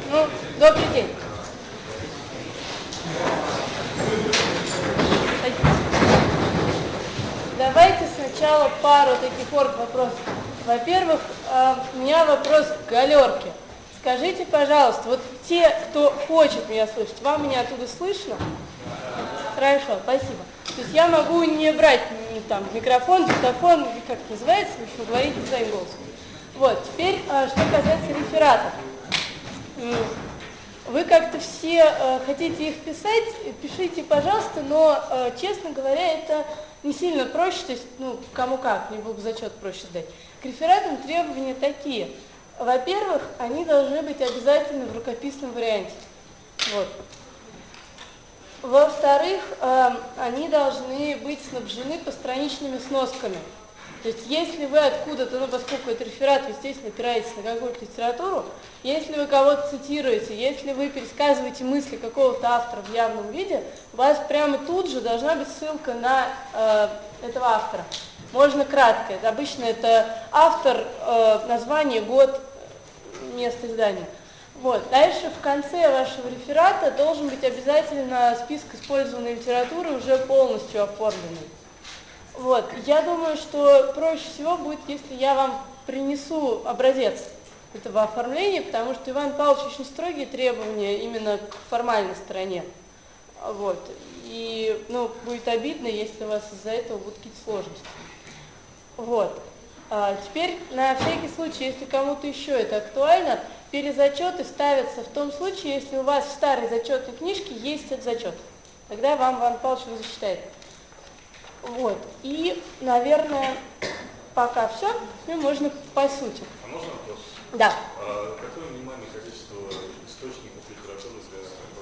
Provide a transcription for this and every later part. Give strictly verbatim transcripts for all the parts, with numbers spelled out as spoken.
Ну, добрый день. Давайте сначала пару таких орг-вопросов. Во-первых, у меня вопрос к галерке. Скажите, пожалуйста, вот те, кто хочет меня слышать, вам меня оттуда слышно? Хорошо, спасибо. То есть я могу не брать там микрофон, диктофон, как это называется, в общем, говорить своим голосом. Вот, теперь, что касается рефератов. Вы как-то все э, хотите их писать, пишите, пожалуйста, но, э, честно говоря, это не сильно проще, то есть, ну, кому как, мне был бы зачет проще сдать. К рефератам требования такие. Во-первых, они должны быть обязательно в рукописном варианте. Вот. Во-вторых, э, они должны быть снабжены постраничными сносками. То есть, если вы откуда-то, ну, поскольку это реферат, вы, естественно, опираетесь на какую-то литературу, если вы кого-то цитируете, если вы пересказываете мысли какого-то автора в явном виде, у вас прямо тут же должна быть ссылка на э, этого автора. Можно кратко. Это, обычно это автор, э, название, год, место издания. Вот. Дальше в конце вашего реферата должен быть обязательно список использованной литературы уже полностью оформленный. Вот. Я думаю, что проще всего будет, если я вам принесу образец этого оформления, потому что Иван Павлович очень строгие требования именно к формальной стороне. Вот. И, ну, будет обидно, если у вас из-за этого будут какие-то сложности. Вот. А теперь, на всякий случай, если кому-то еще это актуально, перезачеты ставятся в том случае, если у вас в старой зачетной книжке есть этот зачет. Тогда вам Иван Павлович его засчитает. Вот. И, наверное, пока все, и можно по сути. А можно вопрос? Да. А какое минимальное количество источников литературы для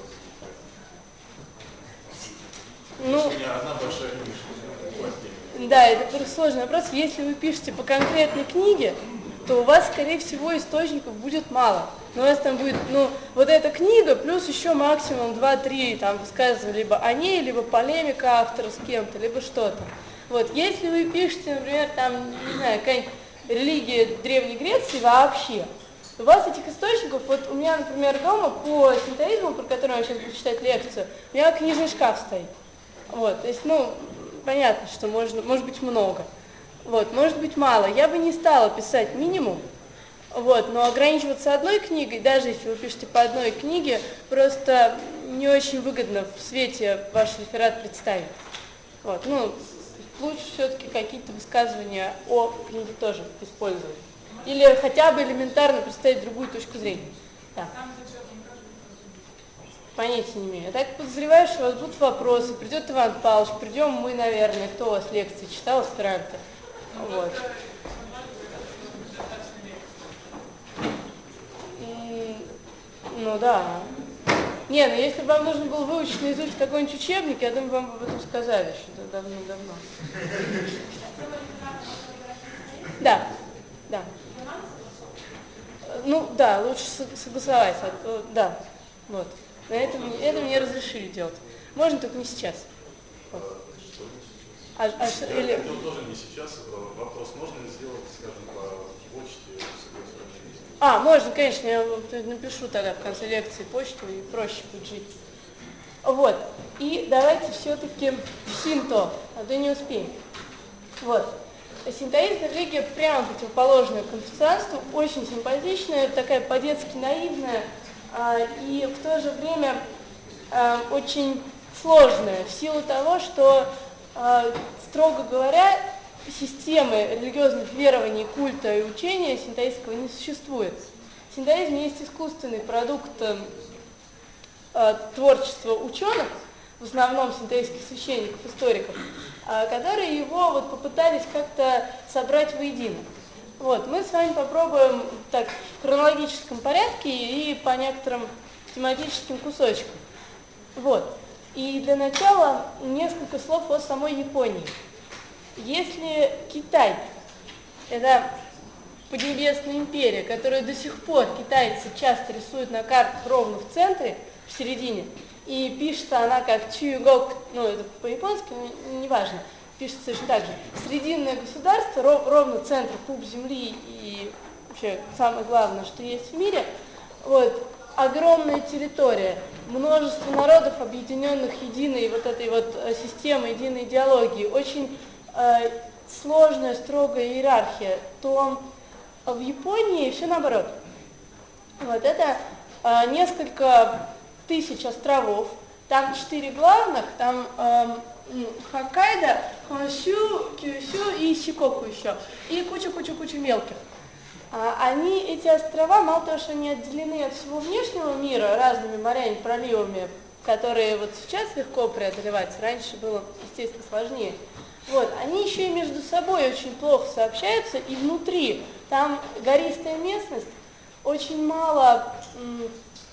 развития? Ну, у меня одна большая книжка. Да, это просто сложный вопрос. Если вы пишете по конкретной книге, то у вас, скорее всего, источников будет мало. Но у вас там будет, ну, вот эта книга, плюс еще максимум два-три там высказывания либо о ней, либо полемика автора с кем-то, либо что-то. Вот, если вы пишете, например, там, не знаю, какая-нибудь религия Древней Греции вообще, у вас этих источников, вот у меня, например, дома по синтоизму, про который я сейчас буду читать лекцию, у меня книжный шкаф стоит. Вот, то есть, ну, понятно, что можно, может быть много. Вот, может быть мало. Я бы не стала писать минимум, вот, но ограничиваться одной книгой, даже если вы пишете по одной книге, просто не очень выгодно в свете ваш реферат представить. Вот, ну, лучше все-таки какие-то высказывания о книге тоже использовать. Или хотя бы элементарно представить другую точку зрения. Да. Понятия не имею. Я так подозреваю, что у вас будут вопросы. Придет Иван Павлович, придем мы, наверное, кто у вас лекции читал, аспиранты. Вот. Ну да. Не, ну если бы вам нужно было выучить наизусть какой-нибудь учебник, я думаю, вам об этом сказали еще давно-давно. Да, да. Ну да, лучше согласовать. Да, вот. На этом, это мне разрешили делать. Можно, только не сейчас. Вот. А, а, или... Это тоже не сейчас. Вопрос, можно ли сделать, скажем, по почте? А, можно, конечно, я напишу тогда в конце лекции почту, и проще будет жить. Вот. И давайте все-таки синто, а то не успеем. Вот. Синтоизм — религия прямо противоположная конфуцианству, очень симпатичная, такая по-детски наивная, и в то же время э, очень сложная, в силу того, что, э, строго говоря, системы религиозных верований, культа и учения синтоистского не существует. Синтоизм есть искусственный продукт э, творчества ученых, в основном синтоистских священников, историков, э, которые его вот попытались как-то собрать воедино. Вот, мы с вами попробуем так в хронологическом порядке и по некоторым тематическим кусочкам. Вот. И для начала несколько слов о самой Японии. Если Китай – это Поднебесная империя, которую до сих пор китайцы часто рисуют на картах ровно в центре, в середине, и пишется она как Чуюгок, ну это по-японски, но неважно, пишется точно так же. Срединное государство, ров, ровно центр, пуп земли и вообще самое главное, что есть в мире, вот, огромная территория, множество народов, объединенных единой вот этой вот системой, единой идеологии, очень э, сложная, строгая иерархия, то в Японии все наоборот. Вот это э, несколько тысяч островов, там четыре главных, там э, Хоккайдо, Хонсю, Кюсю и Сикоку еще, и куча-куча-куча мелких. Они, эти острова, мало того, что они отделены от всего внешнего мира разными морями, проливами, которые вот сейчас легко преодолевать, раньше было, естественно, сложнее. Вот, они еще и между собой очень плохо сообщаются, и внутри там гористая местность, очень мало м,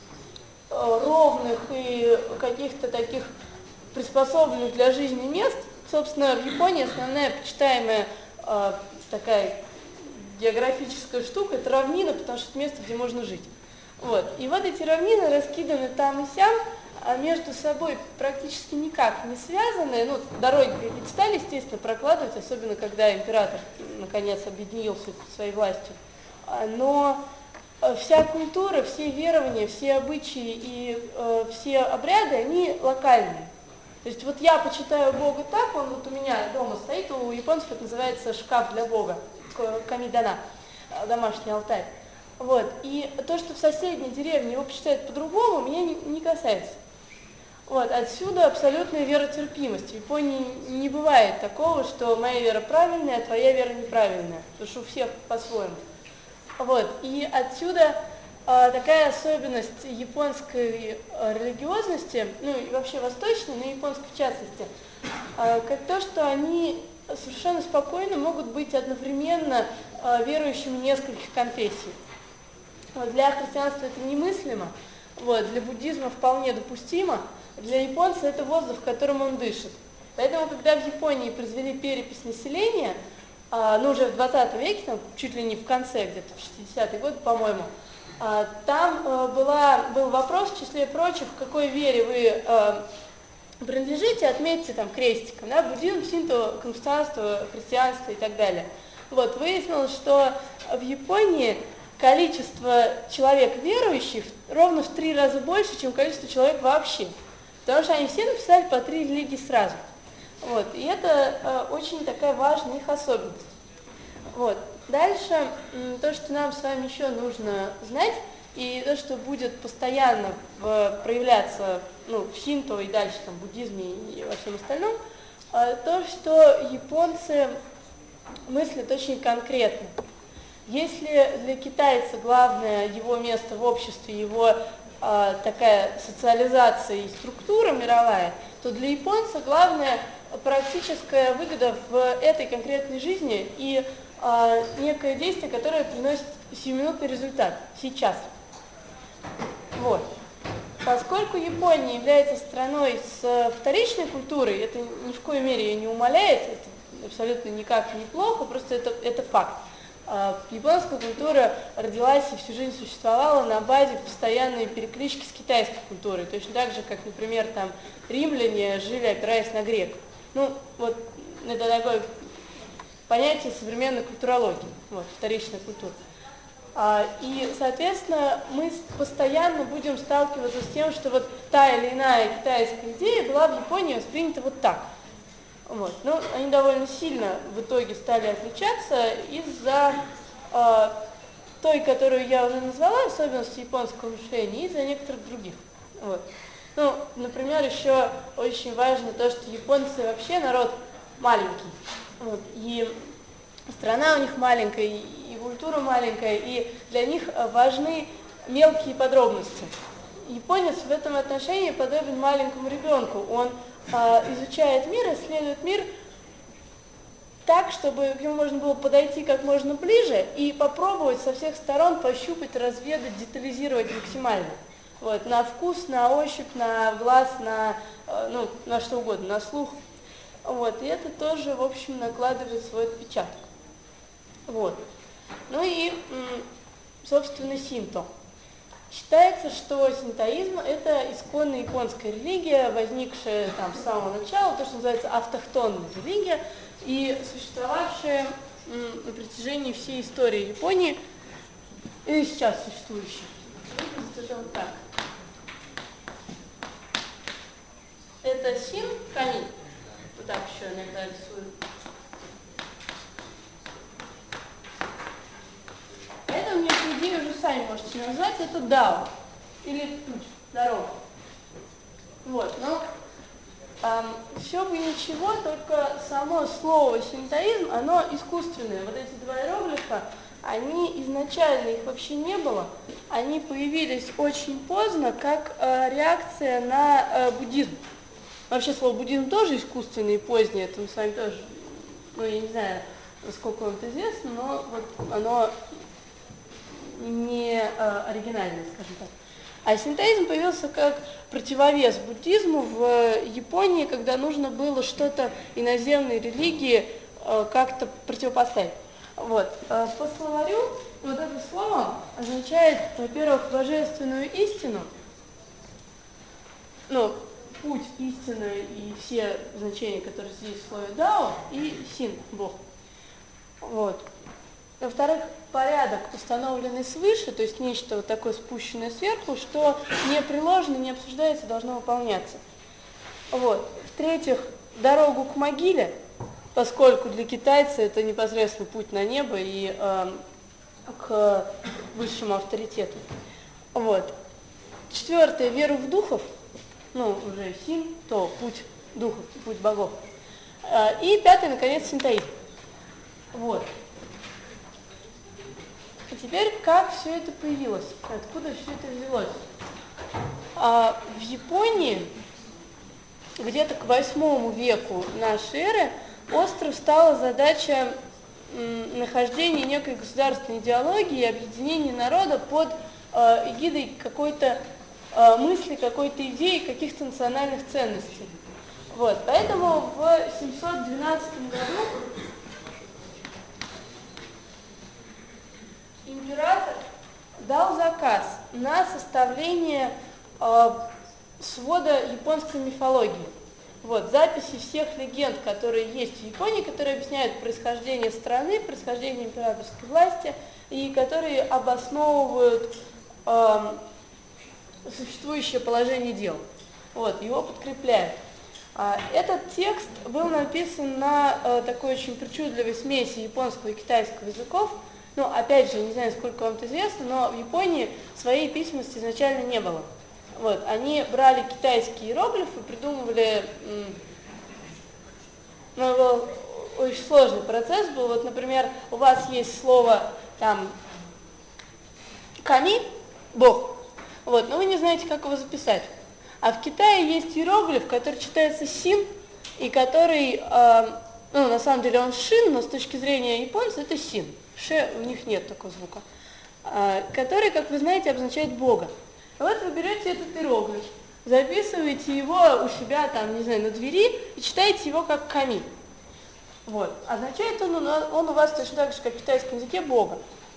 ровных и каких-то таких приспособленных для жизни мест. Собственно, в Японии основная почитаемая э, такая географическая штука – это равнина, потому что это место, где можно жить. Вот. И вот эти равнины раскиданы там и сям, а между собой практически никак не связаны. Ну, дороги какие-то стали, естественно, прокладывать, особенно когда император, наконец, объединился своей властью. Но вся культура, все верования, все обычаи и э, все обряды, они локальные. То есть вот я почитаю Бога так, он вот у меня дома стоит, у японцев это называется шкаф для Бога, камидана, домашний алтарь. Вот. И то, что в соседней деревне его почитают по-другому, меня не, не касается. Вот. Отсюда абсолютная веротерпимость. В Японии не бывает такого, что моя вера правильная, а твоя вера неправильная, потому что у всех по-своему. Вот. И отсюда а, такая особенность японской а, религиозности, ну и вообще восточной, но японской в частности, а, как то, что они совершенно спокойно могут быть одновременно а, верующими нескольких конфессий. Вот. Для христианства это немыслимо, вот. Для буддизма вполне допустимо, для японца это воздух, которым он дышит. Поэтому, когда в Японии произвели перепись населения, ну уже в двадцатом веке, там, чуть ли не в конце, где-то в шестидесятые годы, по-моему, там была, был вопрос, в числе прочих, в какой вере вы принадлежите, отметьте там крестиком, да, буддизм, синто, конфуцианство, христианство и так далее. Вот, выяснилось, что в Японии количество человек верующих ровно в три раза больше, чем количество человек вообще. Потому что они все написали по три религии сразу. Вот, и это э, очень такая важная их особенность. Вот. Дальше, м, то, что нам с вами еще нужно знать, и то, что будет постоянно в, проявляться ну, в синто и дальше там, в буддизме и во всем остальном, э, то, что японцы мыслят очень конкретно. Если для китайца главное его место в обществе, его э, такая социализация и структура мировая, то для японца главное практическая выгода в этой конкретной жизни и э, некое действие, которое приносит сиюминутный результат сейчас. Вот. Поскольку Япония является страной с вторичной культурой, это ни в коей мере ее не умаляет, это абсолютно никак не плохо, просто это, это факт. Японская культура родилась и всю жизнь существовала на базе постоянной переклички с китайской культурой, точно так же, как, например, там римляне жили, опираясь на греков. Ну, вот это такое понятие современной культурологии, вот, вторичная культура. А, и, соответственно, мы постоянно будем сталкиваться с тем, что вот та или иная китайская идея была в Японии воспринята вот так. Вот. Ну, они довольно сильно в итоге стали отличаться из-за э, той, которую я уже назвала, особенности японского мышления, и из-за некоторых других. Вот. Ну, например, еще очень важно то, что японцы вообще народ маленький. Вот. И страна у них маленькая, и культура маленькая, и для них важны мелкие подробности. Японец в этом отношении подобен маленькому ребенку. Он э, изучает мир, исследует мир так, чтобы к нему можно было подойти как можно ближе и попробовать со всех сторон пощупать, разведать, детализировать максимально. Вот, на вкус, на ощупь, на глаз, на, э, ну, на что угодно, на слух. Вот, и это тоже, в общем, накладывает свой отпечаток. Вот. Ну и, собственно, синто. Считается, что синтоизм – это исконная японская религия, возникшая там с самого начала, то, что называется автохтонная религия, и существовавшая м, на протяжении всей истории Японии и сейчас существующая. выглядит это вот так. Это син, ками. Вот так еще иногда рисую. Это мне, по идее, уже сами можете назвать. Это дао. Или путь, дорога. Вот, но эм, все бы ничего, только само слово синтоизм, оно искусственное. Вот эти два иероглифа, они изначально, их вообще не было. Они появились очень поздно, как э, реакция на э, буддизм. Вообще слово буддизм тоже искусственное и позднее, это мы с вами тоже, ну я не знаю, насколько вам это известно, но вот оно не э, оригинальное, скажем так. А синтоизм появился как противовес буддизму в Японии, когда нужно было что-то иноземной религии э, как-то противопоставить. Вот. Э, по словарю вот это слово означает, во-первых, божественную истину, ну, путь истины и все значения, которые здесь в слове дао, и син, Бог. Вот. Во-вторых, порядок, установленный свыше, то есть нечто вот такое спущенное сверху, что не приложено, не обсуждается, должно выполняться. Вот. В-третьих, дорогу к могиле, поскольку для китайца это непосредственно путь на небо и э, к высшему авторитету. Вот. Четвертое, веру в духов, ну, уже син, то путь духов, путь богов. И пятое, наконец, синтоизм. Вот. А теперь, как все это появилось? Откуда все это взялось? А, в Японии, где-то к восьмому веку нашей эры, остро стала задача м, нахождения некой государственной идеологии и объединения народа под э, эгидой какой-то э, мысли, какой-то идеи, каких-то национальных ценностей. Вот, поэтому в семьсот двенадцатом году император дал заказ на составление э, свода японской мифологии. Вот, записи всех легенд, которые есть в Японии, которые объясняют происхождение страны, происхождение императорской власти и которые обосновывают э, существующее положение дел. Вот, его подкрепляют. А, этот текст был написан на э, такой очень причудливой смеси японского и китайского языков. Ну, опять же, не знаю, сколько вам это известно, но в Японии своей письменности изначально не было. Вот, они брали китайские иероглифы, придумывали, ну, был очень сложный процесс был. Вот, например, у вас есть слово там ками, Бог, вот, но вы не знаете, как его записать. А в Китае есть иероглиф, который читается син, и который, э, ну, на самом деле он шин, но с точки зрения японцев это син. Ше, у них нет такого звука. Э, который, как вы знаете, обозначает Бога. И вот вы берете этот иероглиф, записываете его у себя, там, не знаю, на двери и читаете его как ками. Вот. Означает он, он у вас точно так же, как в китайском языке, Бога.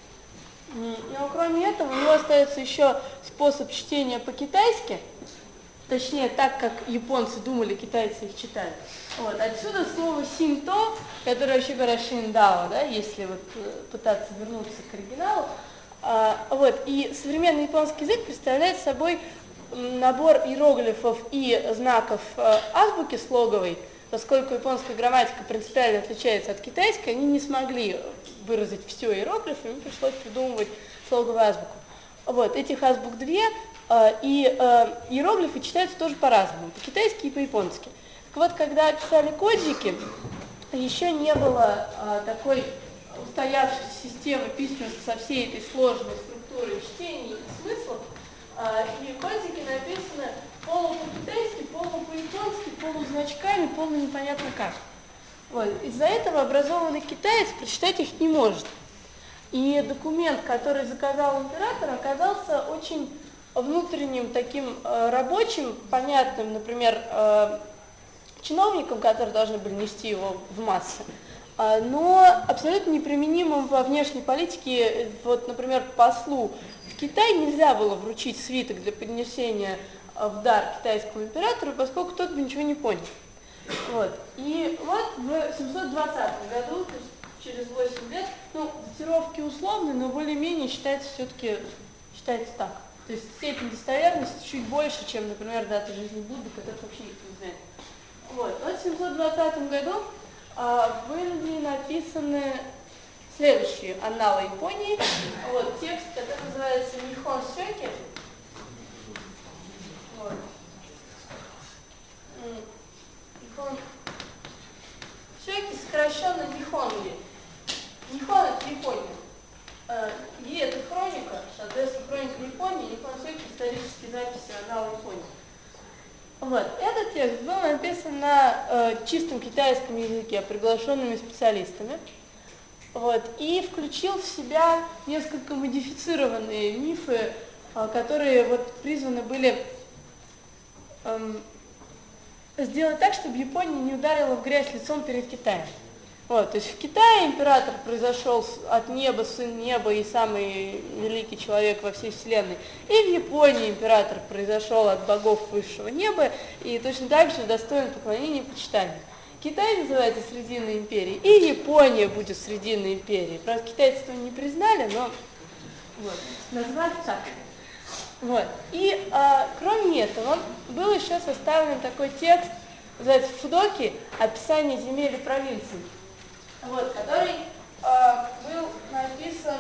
Но кроме этого, у него остается еще способ чтения по-китайски, точнее, так, как японцы думали, китайцы их читали. Вот. Отсюда слово синто, которое вообще говорят шиндао, да, если вот пытаться вернуться к оригиналу. А, вот. И современный японский язык представляет собой набор иероглифов и знаков э, азбуки слоговой. Поскольку японская грамматика принципиально отличается от китайской, они не смогли выразить все иероглифы, им пришлось придумывать слоговую азбуку. Вот, этих азбук две, э, и э, иероглифы читаются тоже по-разному, по-китайски и по-японски. Так вот, когда писали кодзики, еще не было э, такой устоявшейся системы письменности со всей этой сложной структурой чтений и смыслов, э, и кодзики написаны полу по-китайски, полу по-японски, полу значками, полу непонятно как. Вот. Из-за этого образованный китаец прочитать их не может. И документ, который заказал император, оказался очень внутренним таким э, рабочим, понятным, например, э, чиновникам, которые должны были нести его в массы, э, но абсолютно неприменимым во внешней политике. Вот, например, послу в Китай нельзя было вручить свиток для поднесения в дар китайскому императору, поскольку тот бы ничего не понял. Вот. И вот в семьсот двадцатом году, то есть через восемь лет, ну, датировки условные, но более-менее считается все-таки, считается так. То есть степень достоверности чуть больше, чем, например, дата жизни Будды, которых вообще никто не знает. Вот. В тысяча семьсот двадцатом году а, в Индии написаны следующие анналы Японии. Вот, текст, который называется Нихон Сёки. Вот. Нихон Сёки сокращенно Нихонги. Нихон это Япония. И это хроника, соответственно, хроника Японии, Нихон Сёки исторические записи аннала Японии. Вот. Этот текст был написан на э, чистом китайском языке приглашенными специалистами. Вот, и включил в себя несколько модифицированные мифы, э, которые вот, призваны были эм, сделать так, чтобы Япония не ударила в грязь лицом перед Китаем. Вот, то есть в Китае император произошел от неба, сын неба и самый великий человек во всей вселенной. И в Японии император произошел от богов высшего неба и точно так же достоин поклонения и почитания. Китай называется Срединной империей, и Япония будет Срединной империей. Правда, китайцы этого не признали, но вот, назвали так. Вот. И а, кроме этого, был еще составлен такой текст, называется Фудоки, описание земель и провинций. Вот, который э, был написан,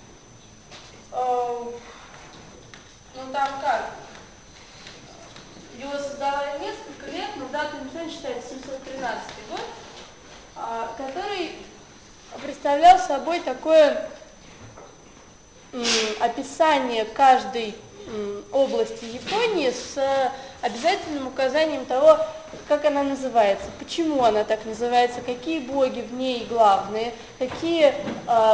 э, ну там как, его создавали несколько лет, но дата написания считается семьсот тринадцатый год, э, который представлял собой такое э, описание каждой э, области Японии с обязательным указанием того, как она называется, почему она так называется, какие боги в ней главные, какие э,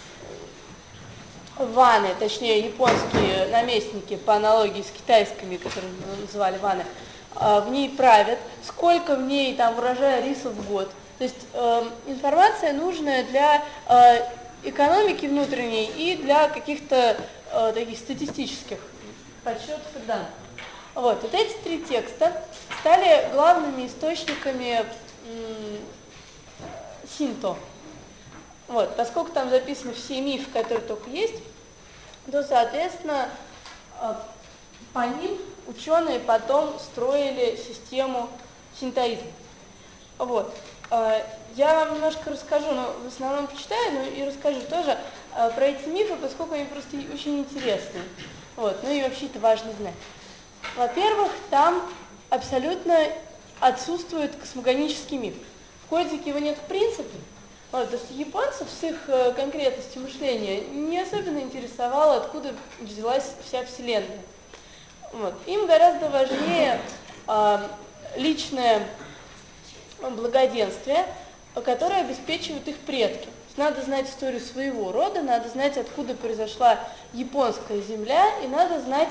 ваны, точнее японские наместники по аналогии с китайскими, которые называли ваны, э, в ней правят, сколько в ней там урожая риса в год. То есть э, информация нужная для э, экономики внутренней и для каких-то э, таких статистических подсчетов и данных. Вот, вот эти три текста стали главными источниками м, синто. Вот, поскольку там записаны все мифы, которые только есть, то, соответственно, по ним ученые потом строили систему синтоизма. Вот. Я вам немножко расскажу, но в основном почитаю, но и расскажу тоже про эти мифы, поскольку они просто очень интересные. Вот, ну и вообще это важно знать. Во-первых, там абсолютно отсутствует космогонический миф. В кодике его нет в принципе. Вот, то есть японцев с их э, конкретностью мышления не особенно интересовало, откуда взялась вся Вселенная. Вот. Им гораздо важнее э, личное благоденствие, которое обеспечивают их предки. Надо знать историю своего рода, надо знать, откуда произошла японская земля, и надо знать,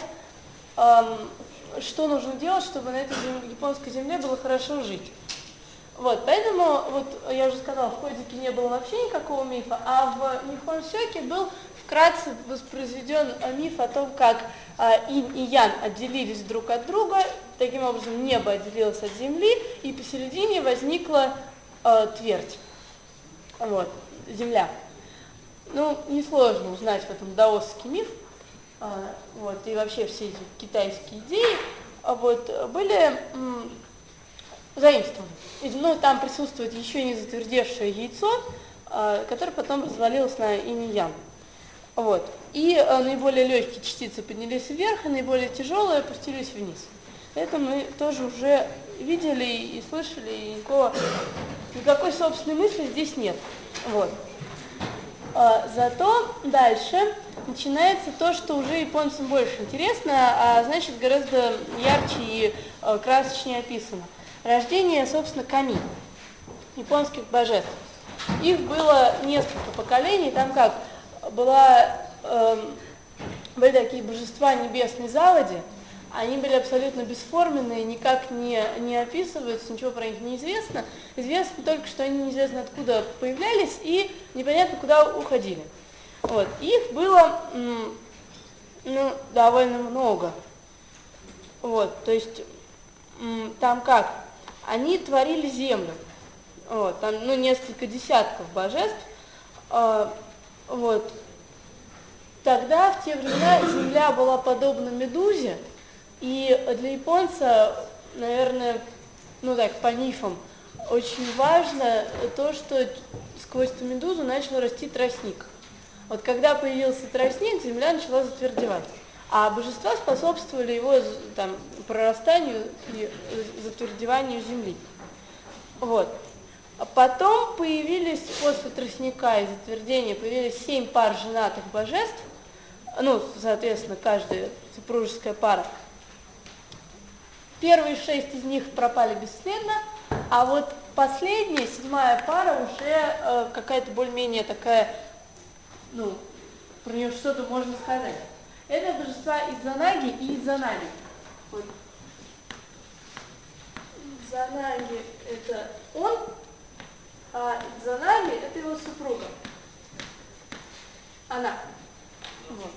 что нужно делать, чтобы на этой земле, японской земле было хорошо жить. Вот, поэтому, вот я уже сказала, в кодике не было вообще никакого мифа, а в Нихон Сёки был вкратце воспроизведен миф о том, как а, инь и ян отделились друг от друга, таким образом небо отделилось от земли, и посередине возникла а, твердь, вот, земля. Ну, несложно узнать в этом даосский миф. А, вот, и вообще все эти китайские идеи а, вот, были м, заимствованы. И, ну, там присутствует еще не затвердевшее яйцо, а, которое потом развалилось на инь и ян. Вот. И а, наиболее легкие частицы поднялись вверх, а наиболее тяжелые опустились вниз. Это мы тоже уже видели и слышали, и никакого, никакой собственной мысли здесь нет. Вот. Зато дальше начинается то, что уже японцам больше интересно, а значит гораздо ярче и красочнее описано. Рождение, собственно, ками, японских божеств. Их было несколько поколений, там как была, э, были такие божества небесной заводи, они были абсолютно бесформенные, никак не, не описываются, ничего про них не известно. Известно только, что они неизвестно откуда появлялись и непонятно куда уходили. Вот. Их было ну, довольно много. Вот. То есть там как? Они творили землю. Вот. Там ну, несколько десятков божеств. Вот. тогда, в те времена, Земля была подобна медузе, и для японца, наверное, ну так, по мифам, очень важно то, что сквозь эту медузу начал расти тростник. Вот когда появился тростник, Земля начала затвердевать. А божества способствовали его там, прорастанию и затвердеванию Земли. Вот. А потом появились, после тростника и затвердения, появились семь пар женатых божеств, ну, соответственно, каждая супружеская пара. Первые шесть из них пропали бесследно, а вот последняя, седьмая пара уже э, какая-то более-менее такая, ну, про нее что-то можно сказать. Это божества Идзанаги и Идзанаги. Вот. Идзанаги – это он, а Идзанаги – это его супруга. Она. Вот.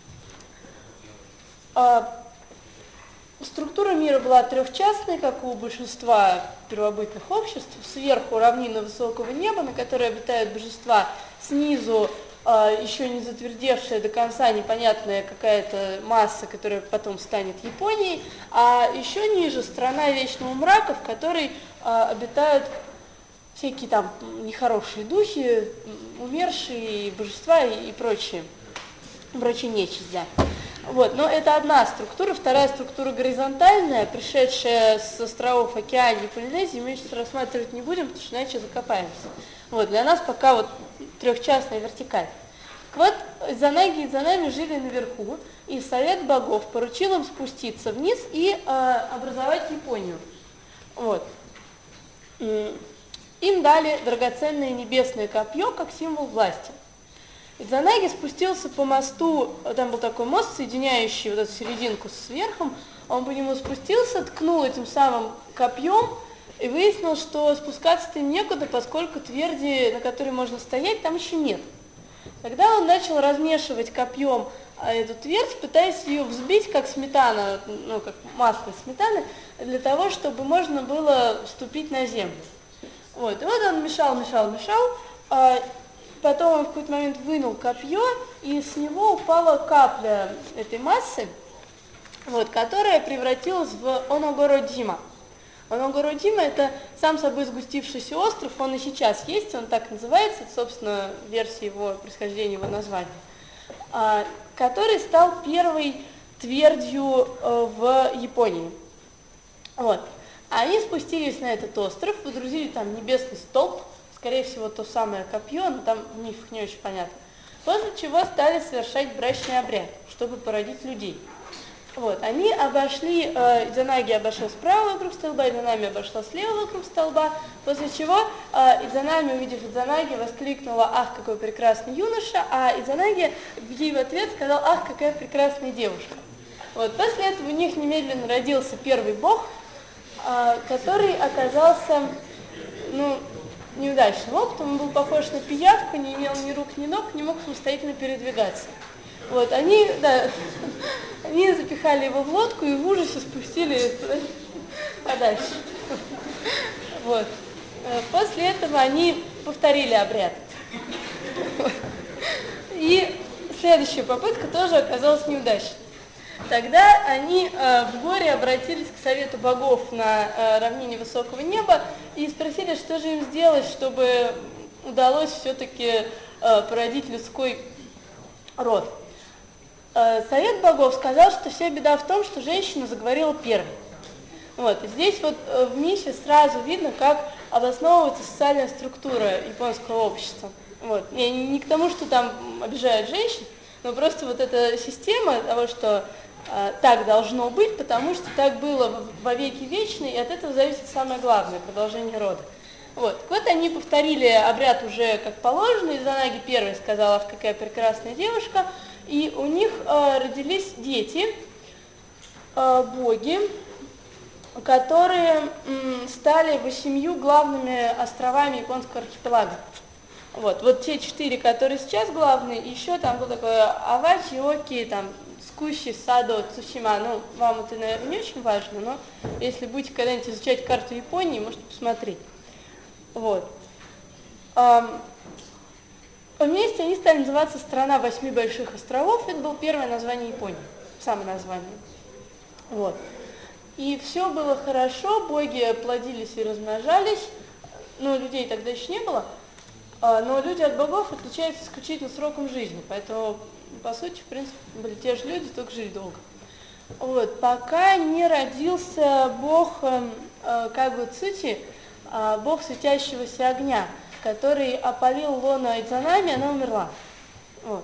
А, структура мира была трехчастной, как у большинства первобытных обществ. Сверху равнина высокого неба, на которой обитают божества, снизу еще не затвердевшая до конца непонятная какая-то масса, которая потом станет Японией, а еще ниже страна вечного мрака, в которой а, обитают всякие там нехорошие духи, умершие божества и, и прочие, прочие нечисть, да. Вот, но это одна структура, вторая структура горизонтальная, пришедшая с островов Океании и Полинезии, мы сейчас рассматривать не будем, потому что иначе закопаемся. Вот, для нас пока вот трехчастная вертикаль. Вот Идзанаги и Идзанами жили наверху, и совет богов поручил им спуститься вниз и э, образовать Японию. Вот. Им дали драгоценное небесное копье как символ власти. Идзанаги спустился по мосту, там был такой мост, соединяющий вот эту серединку с верхом, он по нему спустился, ткнул этим самым копьем и выяснил, что спускаться-то им некуда, поскольку тверди, на которой можно стоять, там еще нет. Тогда он начал размешивать копьем эту твердь, пытаясь ее взбить, как сметана, ну, как масло сметаны, для того, чтобы можно было вступить на землю. Вот, и вот он мешал, мешал, мешал, а потом он в какой-то момент вынул копье, и с него упала капля этой массы, вот, которая превратилась в Оногоро-Дима. Оногоро-Дима – это сам собой сгустившийся остров, он и сейчас есть, он так называется, это, собственно, версия его происхождения, его названия, а, который стал первой твердью а, в Японии. Вот. Они спустились на этот остров, водрузили там небесный столб, скорее всего, то самое копье, но там в мифах не очень понятно, после чего стали совершать брачный обряд, чтобы породить людей. Вот, они обошли, э, Идзанаги обошел справа вокруг столба, Идзанами обошла слева вокруг столба, после чего э, Идзанами, увидев Идзанаги, воскликнула: «Ах, какой прекрасный юноша!», а Идзанаги ей в ответ сказал: «Ах, какая прекрасная девушка!». Вот, после этого у них немедленно родился первый бог, э, который оказался, ну, неудачным опытом, он был похож на пиявку, не имел ни рук, ни ног, не мог самостоятельно передвигаться. Вот, они, да, они запихали его в лодку и в ужасе спустили подальше. Вот. После этого они повторили обряд. И следующая попытка тоже оказалась неудачной. Тогда они э, в горе обратились к совету богов на э, равнине высокого неба и спросили, что же им сделать, чтобы удалось все-таки э, породить людской род. Э, совет богов сказал, что вся беда в том, что женщина заговорила первой. Вот. И здесь вот э, в мифе сразу видно, как обосновывается социальная структура японского общества. Вот. Я не, не к тому, что там обижают женщин, но просто вот эта система того, что э, так должно быть, потому что так было во веки вечные, и от этого зависит самое главное – продолжение рода. Вот. Вот они повторили обряд уже как положено, Идзанаги первой сказала: «Ах, какая прекрасная девушка», и у них э, родились дети, э, боги, которые м, стали восемью главными островами японского архипелага. Вот, вот те четыре, которые сейчас главные, еще там был такой Авачи, Оки, там, Скущи, Садо, Цусима. Ну, вам это, наверное, не очень важно, но если будете когда-нибудь изучать карту Японии, можете посмотреть. Вот. Вместе они стали называться «Страна восьми больших островов». Это было первое название Японии, самое название. Вот. И все было хорошо, боги плодились и размножались, но людей тогда еще не было, но люди от богов отличаются исключительно сроком жизни, поэтому, по сути, в принципе, были те же люди, только жили долго. Вот. Пока не родился бог Кагуцути, бог светящегося огня, который опалил лоно Идзанами, она умерла. Вот.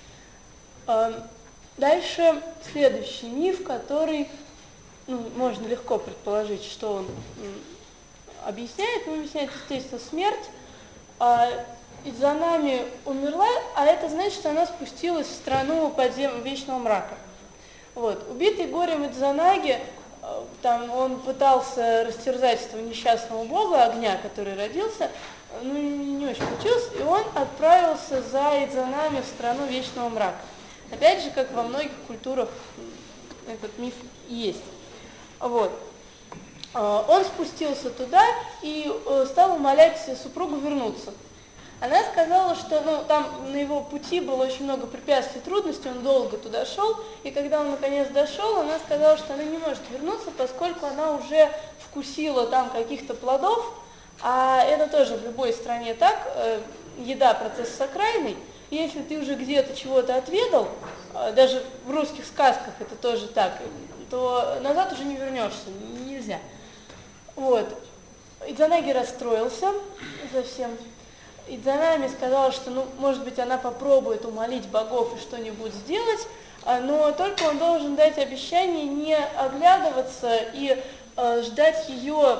Дальше следующий миф, который, ну, можно легко предположить, что он объясняет. Он объясняет, естественно, смерть. Идзанами умерла, а это значит, что она спустилась в страну подзем... вечного мрака. Вот. Убитый горем Идзанаги, там он пытался растерзать этого несчастного бога огня, который родился, ну не очень получилось, и он отправился за Идзанами в страну вечного мрака. Опять же, как во многих культурах этот миф есть. Вот. Он спустился туда и стал умолять супругу вернуться. Она сказала, что ну, там на его пути было очень много препятствий, трудностей, он долго туда шел, и когда он наконец дошел, она сказала, что она не может вернуться, поскольку она уже вкусила там каких-то плодов, а это тоже в любой стране так, еда процесс сакральный, и если ты уже где-то чего-то отведал, даже в русских сказках это тоже так, то назад уже не вернешься, нельзя. Вот. Идзанаги расстроился совсем. Идзанами сказала, что, ну, может быть, она попробует умолить богов и что-нибудь сделать, но только он должен дать обещание не оглядываться и э, ждать ее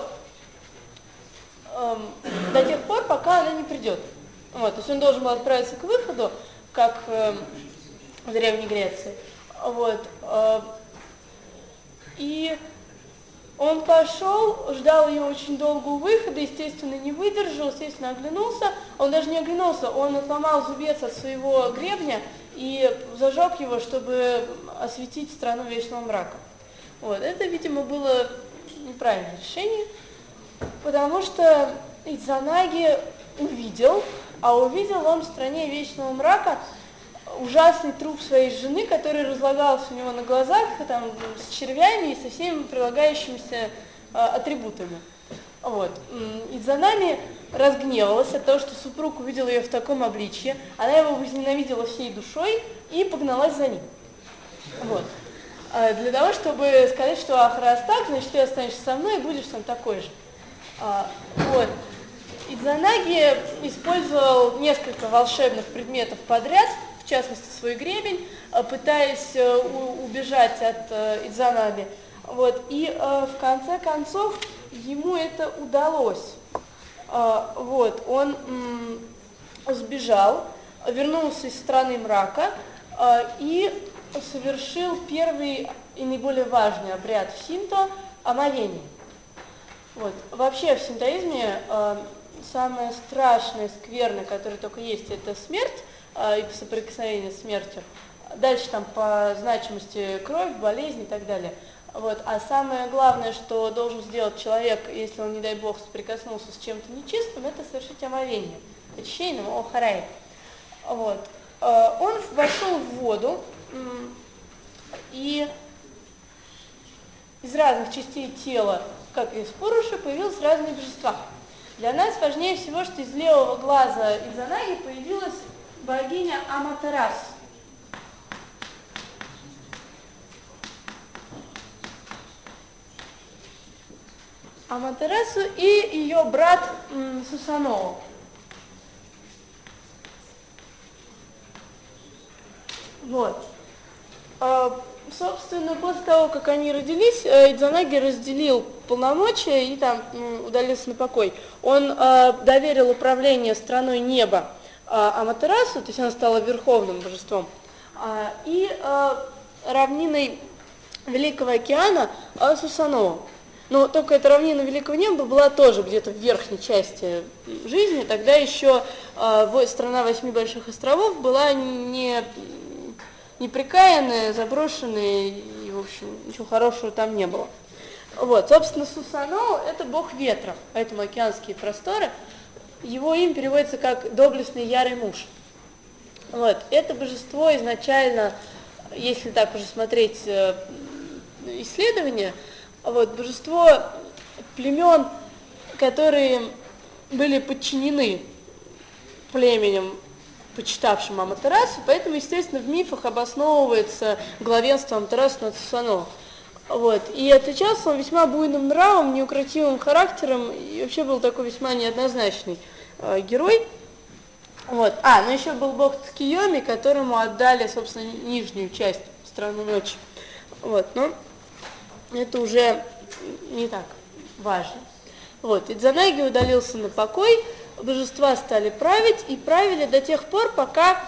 э, до тех пор, пока она не придет. Вот, то есть он должен был отправиться к выходу, как э, в Древней Греции. Вот, э, и он пошел, ждал ее очень долго у выхода, естественно, не выдержал, естественно, оглянулся. Он даже не оглянулся, он отломал зубец от своего гребня и зажег его, чтобы осветить страну вечного мрака. Вот. Это, видимо, было неправильное решение, потому что Идзанаги увидел, а увидел он в стране вечного мрака ужасный труп своей жены, который разлагался у него на глазах, там, с червями и со всеми прилагающимися э, атрибутами. Вот. Идзанами разгневалась от того, что супруг увидел ее в таком обличье, она его возненавидела всей душой и погналась за ним. Вот. А для того, чтобы сказать, что ах, раз так, значит, ты останешься со мной и будешь там такой же. А, вот. Идзанаги использовал несколько волшебных предметов подряд, в частности, свой гребень, пытаясь убежать от Идзанами. Вот. И в конце концов ему это удалось. Вот. Он сбежал, вернулся из страны мрака и совершил первый и наиболее важный обряд в синто – омовение. Вот. Вообще в синтоизме самое страшное, скверное, которое только есть, это смерть и соприкосновение с смертью. Дальше там по значимости кровь, болезнь и так далее. Вот. А самое главное, что должен сделать человек, если он, не дай бог, соприкоснулся с чем-то нечистым, это совершить омовение. Очищение, охарай. Вот. Он вошел в воду, и из разных частей тела, как и из Пуруши, появились разные божества. Для нас важнее всего, что из левого глаза Идзанаги появилась богиня Аматерасу. Аматерасу и ее брат м, Сусаноу. Вот. А, собственно, после того, как они родились, Идзанаги разделил полномочия и там м, удалился на покой. Он а, доверил управление страной неба а, Аматерасу, то есть она стала верховным божеством, а, и а, равниной Великого океана а, Сусаноу. Но только эта равнина Великого неба была тоже где-то в верхней части жизни. Тогда еще э, страна восьми больших островов была не, неприкаянная, заброшенная, и, в общем, ничего хорошего там не было. Вот, собственно, Сусаноу – это бог ветра, поэтому океанские просторы. Его имя переводится как «доблестный ярый муж». Вот. Это божество изначально, если так уже смотреть э, исследования, вот, божество племен, которые были подчинены племенем, почитавшим Аматерасу, поэтому, естественно, в мифах обосновывается главенство Аматерасу над Сусано. Вот. И отличался он весьма буйным нравом, неукротимым характером, и вообще был такой весьма неоднозначный э, герой. Вот. А, ну еще был бог Цукиоми, которому отдали, собственно, нижнюю часть страны ночи. Вот. Но это уже не так важно. Вот. Идзанаги удалился на покой, божества стали править, и правили до тех пор, пока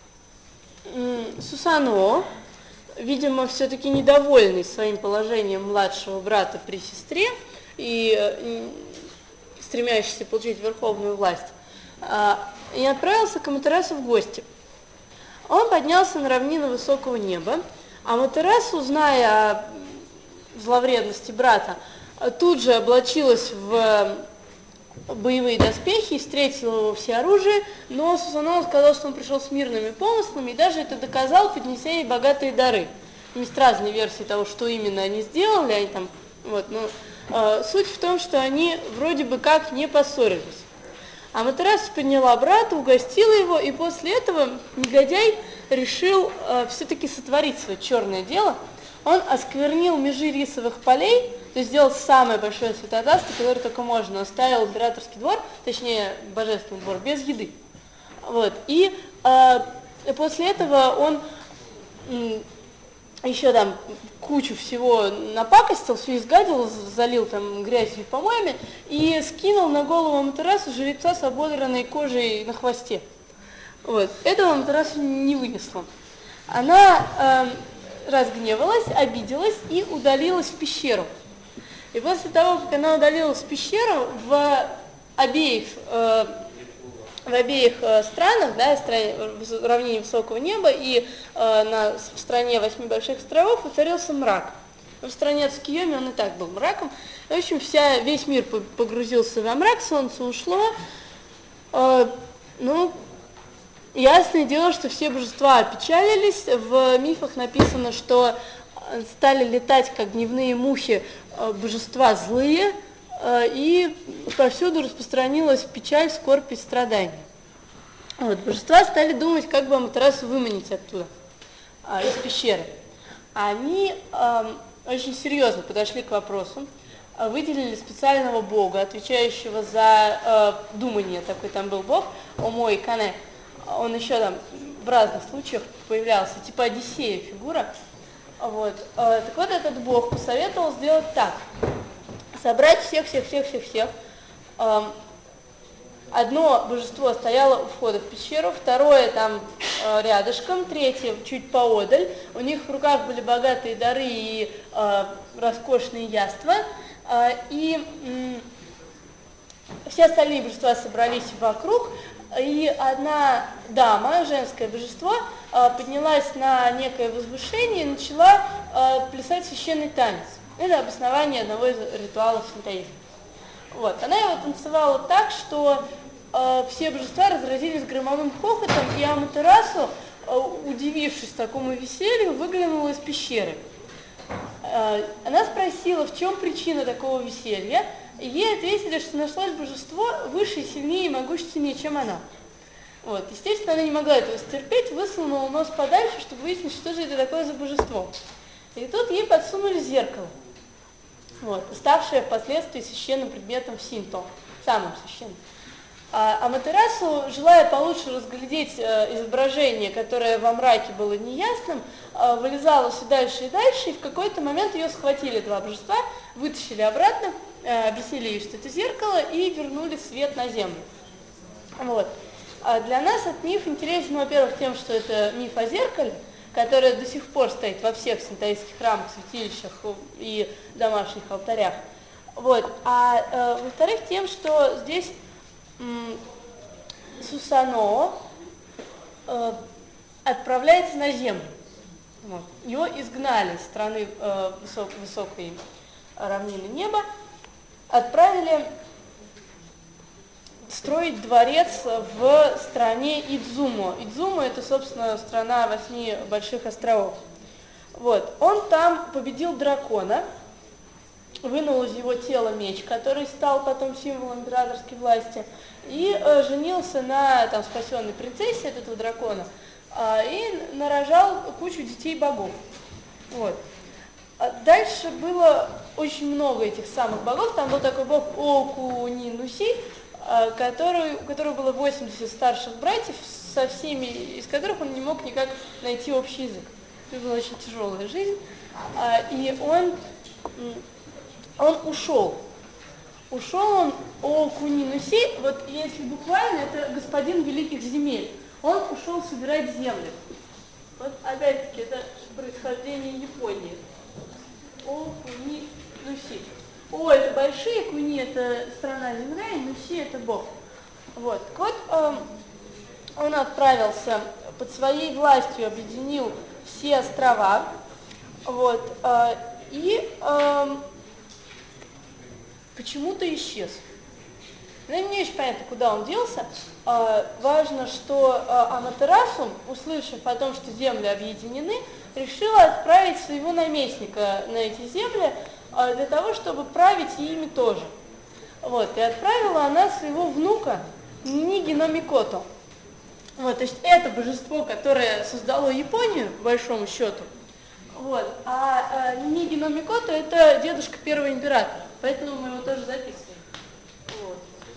м, Сусано, видимо, все-таки недовольный своим положением младшего брата при сестре и э, стремящийся получить верховную власть, э, и отправился к Аматерасу в гости. Он поднялся на равнину высокого неба, а Аматерасу, зная о зловредности брата, тут же облачилась в боевые доспехи, встретил его всеоружие, но Сусано сказал, что он пришел с мирными помыслами, и даже это доказал, поднеся ей богатые дары. Есть разные версии того, что именно они сделали, они там, вот, но э, суть в том, что они вроде бы как не поссорились. А Аматерасу подняла брата, угостила его, и после этого негодяй решил э, все-таки сотворить свое черное дело. Он осквернил межи рисовых полей, то есть сделал самое большое святотатство, которое только можно. Оставил императорский двор, точнее божественный двор, без еды. Вот. И э, после этого он м, еще там кучу всего напакостил, все изгадил, залил там грязью и помоями и скинул на голову Аматерасу жеребца с ободранной кожей на хвосте. Вот. Этого Аматерасу не вынесла. Она э, разгневалась, обиделась и удалилась в пещеру. И после того, как она удалилась в пещеру, в обеих, э, в обеих э, странах, да, стране, в равнине высокого неба и э, на, в стране восьми больших островов воцарился мрак. В стране Цукиоми он и так был мраком. В общем, вся, весь мир погрузился во мрак, солнце ушло. Э, ну, ясное дело, что все божества опечалились. В мифах написано, что стали летать, как дневные мухи, божества злые, и повсюду распространилась печаль, скорбь и страдания. Вот, божества стали думать, как бы Аматерасу выманить оттуда, из пещеры. Они э, очень серьезно подошли к вопросу, выделили специального бога, отвечающего за э, думание, такой там был бог, Омо и Кане. Он еще там в разных случаях появлялся, типа Одиссея фигура. Вот. Так вот, этот бог посоветовал сделать так. Собрать всех-всех-всех-всех-всех. Одно божество стояло у входа в пещеру, второе там рядышком, третье чуть поодаль. У них в руках были богатые дары и э, роскошные яства. И э, все остальные божества собрались вокруг. И одна дама, женское божество, поднялась на некое возвышение и начала плясать священный танец. Это обоснование одного из ритуалов синтоизма. Вот. Она его танцевала так, что все божества разразились громовым хохотом, и Аматерасу, удивившись такому веселью, выглянула из пещеры. Она спросила, в чем причина такого веселья. Ей ответили, что нашлось божество выше, сильнее и могущественнее, чем она. Вот. Естественно, она не могла этого стерпеть, высунула нос подальше, чтобы выяснить, что же это такое за божество. И тут ей подсунули зеркало, вот, ставшее впоследствии священным предметом в синто, самым священным. А Аматерасу, желая получше разглядеть э, изображение, которое во мраке было неясным, э, вылезала все дальше и дальше, и в какой-то момент ее схватили два божества, вытащили обратно, объяснили ей, что это зеркало, и вернули свет на землю. Вот. А для нас этот миф интересен, во-первых, тем, что это миф о зеркале, которое до сих пор стоит во всех синтоистских храмах, святилищах и домашних алтарях. Вот. А э, во-вторых, тем, что здесь м, Сусано э, отправляется на землю. Вот. Его изгнали из страны э, высок, высокой равнины неба, отправили строить дворец в стране Идзумо. Идзумо — это, собственно, страна восьми больших островов. Вот. Он там победил дракона, вынул из его тела меч, который стал потом символом императорской власти, и э, женился на там, спасенной принцессе от этого дракона, э, и нарожал кучу детей богов. Вот. А дальше было очень много этих самых богов. Там был такой бог Окунинуси, э, который, у которого было восемьдесят старших братьев, со всеми из которых он не мог никак найти общий язык. Это была очень тяжелая жизнь, э, и он... Он ушел. Ушел он Окунинуси, вот если буквально, это господин великих земель. Он ушел собирать земли. Вот опять-таки это происхождение Японии. Окунинуси. О, это большие, Куни — это страна земля, и Нуси — это бог. Вот. Так вот, э, он отправился, под своей властью объединил все острова. Вот. Э, и... Э, почему-то исчез. Но не очень понятно, куда он делся. А, важно, что а, Аматерасу, услышав о том, что земли объединены, решила отправить своего наместника на эти земли а, для того, чтобы править ими тоже. Вот. И отправила она своего внука Ниги но Микото. Вот. То есть это божество, которое создало Японию, по большому счету. Вот. А, а Ниги но Микото — это дедушка первого императора. Поэтому мы его тоже записываем. Вот.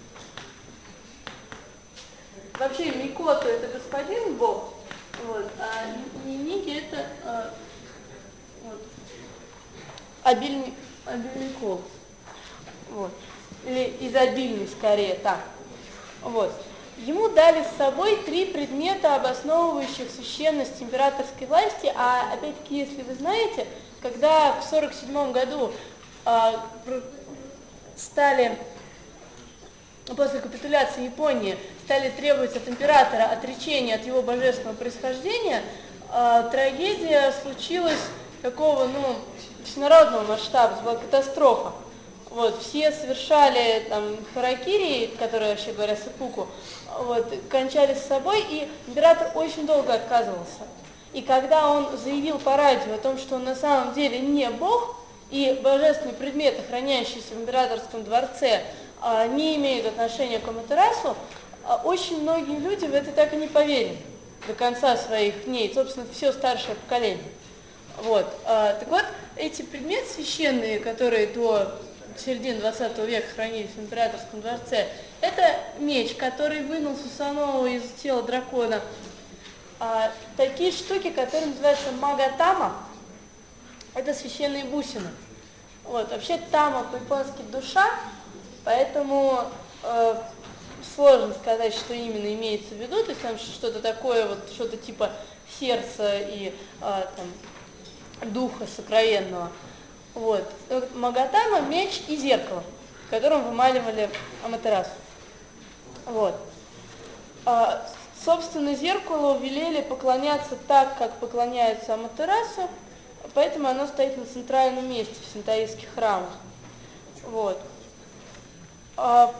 Вообще Микото — это господин бог, вот, а Ниги — это а, вот, обильный, обильный колос. Вот. Или изобильный, скорее, так. Вот. Ему дали с собой три предмета, обосновывающих священность императорской власти, а опять-таки, если вы знаете, когда в сорок седьмом году а, стали, после капитуляции Японии, стали требовать от императора отречения от его божественного происхождения, а, трагедия случилась такого, ну, всенародного масштаба, была катастрофа. Вот, все совершали там харакири, которые, вообще говоря, сэппуку, вот, кончали с собой, и император очень долго отказывался. И когда он заявил по радио о том, что он на самом деле не бог, и божественные предметы, хранящиеся в императорском дворце, не имеют отношения к Аматерасу, очень многие люди в это так и не поверили до конца своих дней, собственно, все старшее поколение. Вот. Так вот, эти предметы священные, которые до середины двадцатого века хранились в императорском дворце, это меч, который вынул Сусаноо из тела дракона. А, такие штуки, которые называются магатама, это священные бусины. Вот. Вообще тама по-японски душа, поэтому э, сложно сказать, что именно имеется в виду, то есть там что-то такое, вот что-то типа сердца и э, там, духа сокровенного. Вот. Магатама — меч и зеркало, которым вымаливали Аматерасу. Вот. А, собственно, зеркалу велели поклоняться так, как поклоняются Аматерасу, поэтому оно стоит на центральном месте в синтоистских храмах. Вот. А,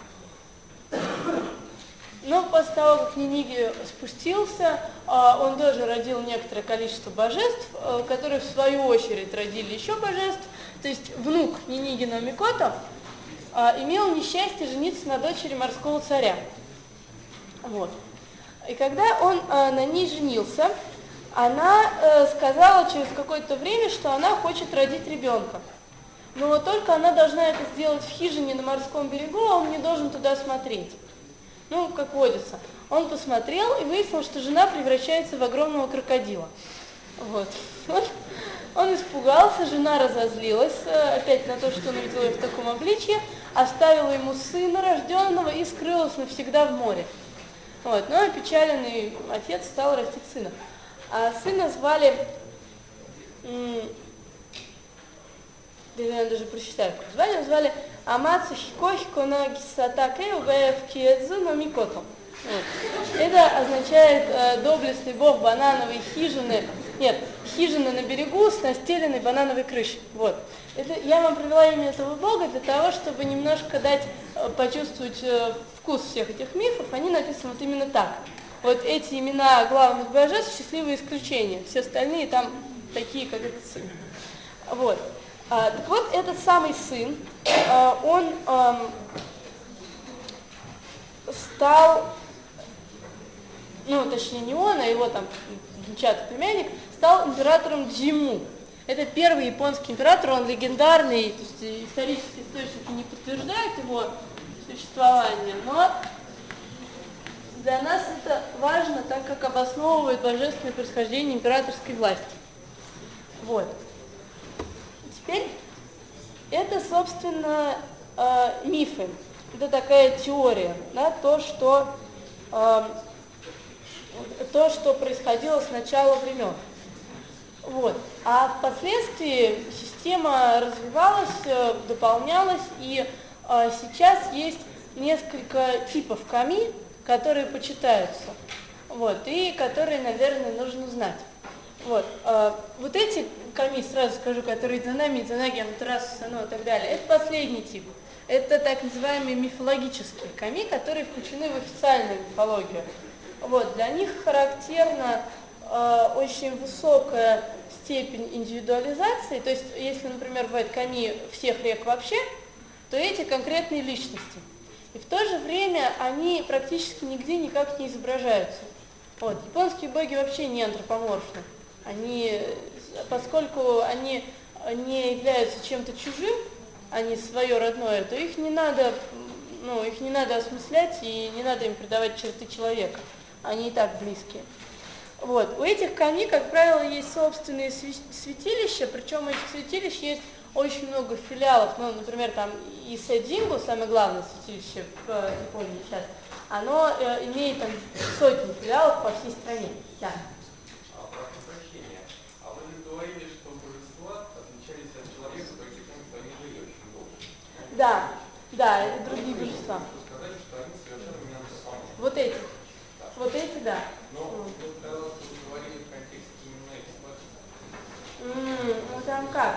но после того, как Ниниги спустился, он тоже родил некоторое количество божеств, которые в свою очередь родили еще божеств. То есть внук Ниниги но Микото имел несчастье жениться на дочери морского царя. Вот. И когда он на ней женился, она сказала через какое-то время, что она хочет родить ребенка. Но вот только она должна это сделать в хижине на морском берегу, а он не должен туда смотреть. Ну, как водится. Он посмотрел и выяснил, что жена превращается в огромного крокодила. Вот. Он, он испугался, жена разозлилась опять на то, что он видел ее в таком обличье, оставила ему сына рожденного и скрылась навсегда в море. Вот. Но опечаленный отец стал растить сына. А сына звали... Да, я даже прочитаю, как звали. Его звали Амацу Хикохико на Гисатаке Угаев Киэдзу но Микото. Вот. Это означает э, доблестный бог банановой хижины Нет, хижина на берегу с настеленной банановой крышей. Вот. Это, я вам привела имя этого бога для того, чтобы немножко дать, почувствовать вкус всех этих мифов. Они написаны вот именно так. Вот эти имена главных божеств — счастливые исключения. Все остальные там такие, как этот сын. Вот. А, так вот, этот самый сын, а, он а, стал, ну, точнее не он, а его там внучатый племянник, стал императором Дзиму. Это первый японский император, он легендарный, то есть исторические источники не подтверждают его существование, но для нас это важно, так как обосновывает божественное происхождение императорской власти. Вот. Теперь это, собственно, э, мифы. Это такая теория, да, то, что, э, то, что происходило с начала времен. Вот. А впоследствии система развивалась, э, дополнялась, и э, сейчас есть несколько типов ками, которые почитаются, вот, и которые, наверное, нужно знать. Вот, э, вот эти ками, сразу скажу, которые Идзанами, Идзанаги, Аматерасу, Сано и так далее, это последний тип. Это так называемые мифологические ками, которые включены в официальную мифологию. Вот, для них характерна э, очень высокая степень индивидуализации, то есть, если, например, бывает ками всех рек вообще, то эти конкретные личности. И в то же время они практически нигде никак не изображаются. Вот. Японские боги вообще не антропоморфны. Они, поскольку они не являются чем-то чужим, они свое родное, то их не надо, ну, их не надо осмыслять и не надо им придавать черты человека. Они и так близкие. Вот. У этих ками, как правило, есть собственные святилища, причем у этих святилищ есть очень много филиалов. Ну, например, там Исэдзингу, самое главное святилище в Японии сейчас, оно э, имеет там сотни филиалов по всей стране. Да. А, прошу прощения. А вы же говорили, что божества отличались от человека только тем, что они жили очень долго. Да, да, это другие божества. Вы сказали, что они совершенно не антропоморфны. Вот эти. Да. Вот эти, да. Но вы сказали, что вы говорили в контексте именно этих божеств. Mm, ну там как?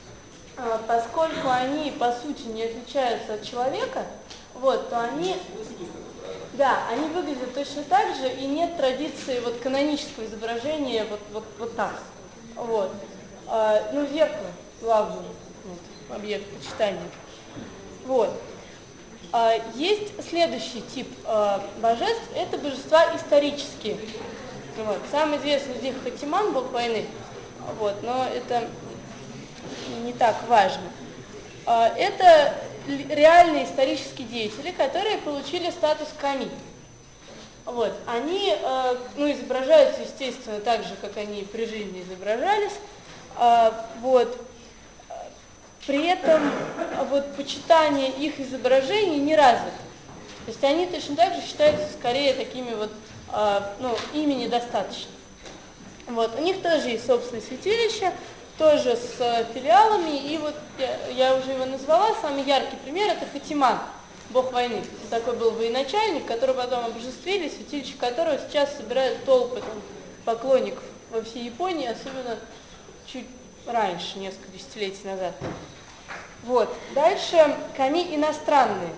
А, поскольку они, по сути, не отличаются от человека, вот, то они, да, они выглядят точно так же, и нет традиции вот канонического изображения вот, вот, вот так. Вот. А, ну, зеркало, главный вот, объект почитания. Вот. А, есть следующий тип а, божеств, это божества исторические. Вот. Самый известный из них Хатиман, бог войны, вот, но это не так важно. А, это реальные исторические деятели, которые получили статус ками. Вот. Они э, ну, изображаются, естественно, так же, как они при жизни изображались. А, вот. При этом вот, почитание их изображений не развито. То есть они точно так же считаются скорее такими вот, э, ну, имени достаточно. Вот. У них тоже есть собственное святилище, тоже с филиалами, и вот я, я уже его назвала, самый яркий пример — это Хатиман, бог войны. Такой был военачальник, который потом обожествили, святилище которого сейчас собирают толпы там, поклонников во всей Японии, особенно чуть раньше, несколько десятилетий назад. Вот. Дальше ками иностранные.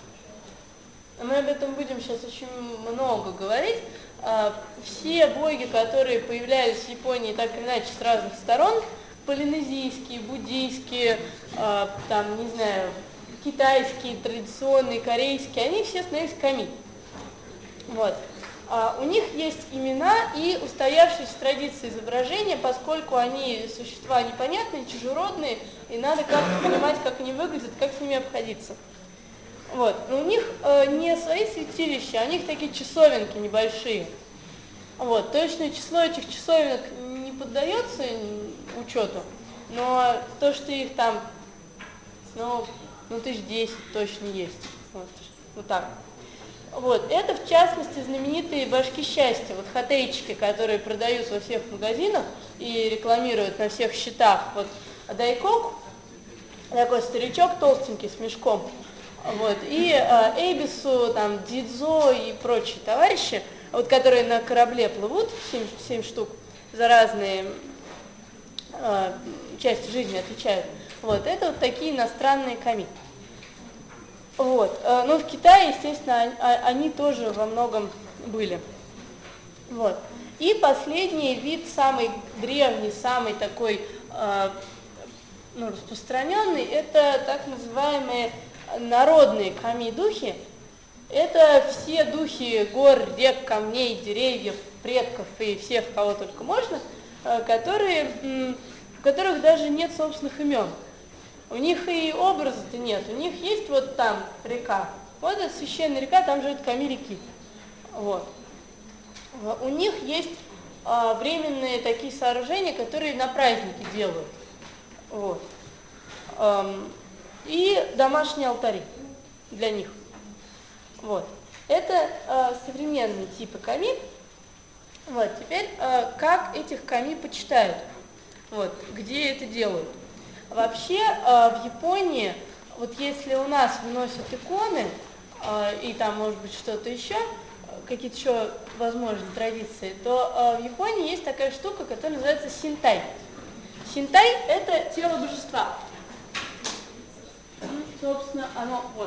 Мы об этом будем сейчас очень много говорить. Все боги, которые появлялись в Японии так или иначе с разных сторон, полинезийские, буддийские, там, не знаю, китайские, традиционные, корейские, они все становились ками. Вот. А у них есть имена и устоявшиеся традиции изображения, поскольку они существа непонятные, чужеродные, и надо как-то понимать, как они выглядят, как с ними обходиться. Вот. Но у них э, не свои святилища, а у них такие часовенки небольшие. Вот. Точное число этих часовенок не поддается учету, но то, что их там, ну, ну тысяч десять точно есть. Вот, вот так. Вот. Это, в частности, знаменитые башки счастья, вот хатейчики, которые продают во всех магазинах и рекламируют на всех счетах. Вот Дайкок, такой старичок толстенький с мешком, вот, и э, Эйбису, там, Дидзо и прочие товарищи, вот, которые на корабле плывут, семь, семь штук, за разные э, части жизни отвечают. Вот, это вот такие иностранные ками. Вот, э, ну в Китае, естественно, они тоже во многом были. Вот. И последний вид, самый древний, самый такой э, ну, распространенный, это так называемые народные ками-духи. Это все духи гор, рек, камней, деревьев, предков и всех, кого только можно, э, которые, у которых даже нет собственных имен. У них и образа-то нет, у них есть вот там река, вот эта священная река, там живут ками реки. Вот. У них есть а, временные такие сооружения, которые на праздники делают. Вот. Эм, и домашние алтари для них. Вот. Это а, современные типы ками. Вот. Теперь, а, как этих ками почитают? Вот. Где это делают? Вообще, а, в Японии, вот если у нас выносят иконы, а, и там может быть что-то еще, какие-то еще возможные традиции, то э, в Японии есть такая штука, которая называется синтай. Синтай – это тело божества. Ну, собственно, оно вот.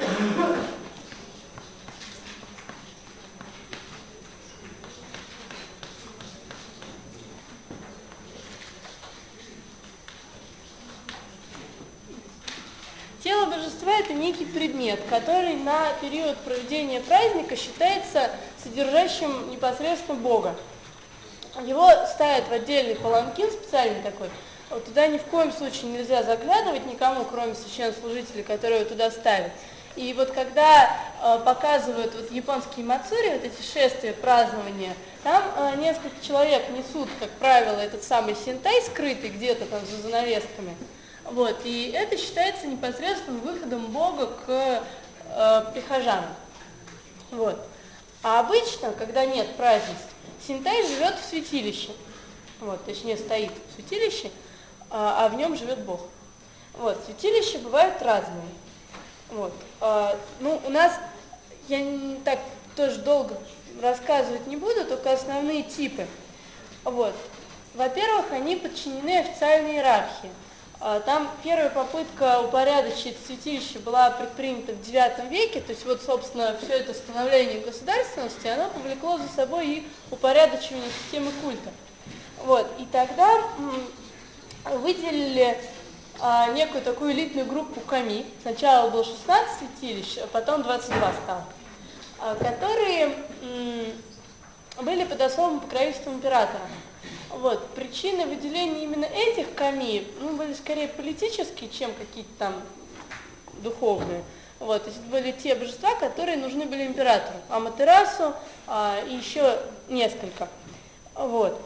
Тело божества – это некий предмет, который на период проведения праздника считается содержащим непосредственно Бога. Его ставят в отдельный паланкин специальный такой. Вот туда ни в коем случае нельзя заглядывать никому, кроме священнослужителей, которые его туда ставят. И вот когда э, показывают вот японские мацури, вот эти шествия, празднования, там э, несколько человек несут, как правило, этот самый синтай, скрытый где-то там за занавесками. Вот, и это считается непосредственным выходом Бога к э, прихожанам. Вот. А обычно, когда нет празднеств, синтай живет в святилище. Вот, точнее, стоит в святилище, а, а в нем живет Бог. Вот, святилища бывают разные. Вот. А, ну, у нас, я не так тоже долго рассказывать не буду, только основные типы. Вот. Во-первых, они подчинены официальной иерархии. Там первая попытка упорядочить святилище была предпринята в девятом веке, то есть вот, собственно, все это становление государственности, оно повлекло за собой и упорядочивание системы культа. Вот, и тогда м, выделили а, некую такую элитную группу ками, сначала было шестнадцать святилищ, а потом двадцать два стало, а, которые м, были под особым покровительством императора. Вот. Причины выделения именно этих ками ну, были скорее политические, чем какие-то там духовные. Вот. То есть это были те божества, которые нужны были императору. Аматерасу а, и еще несколько. Вот.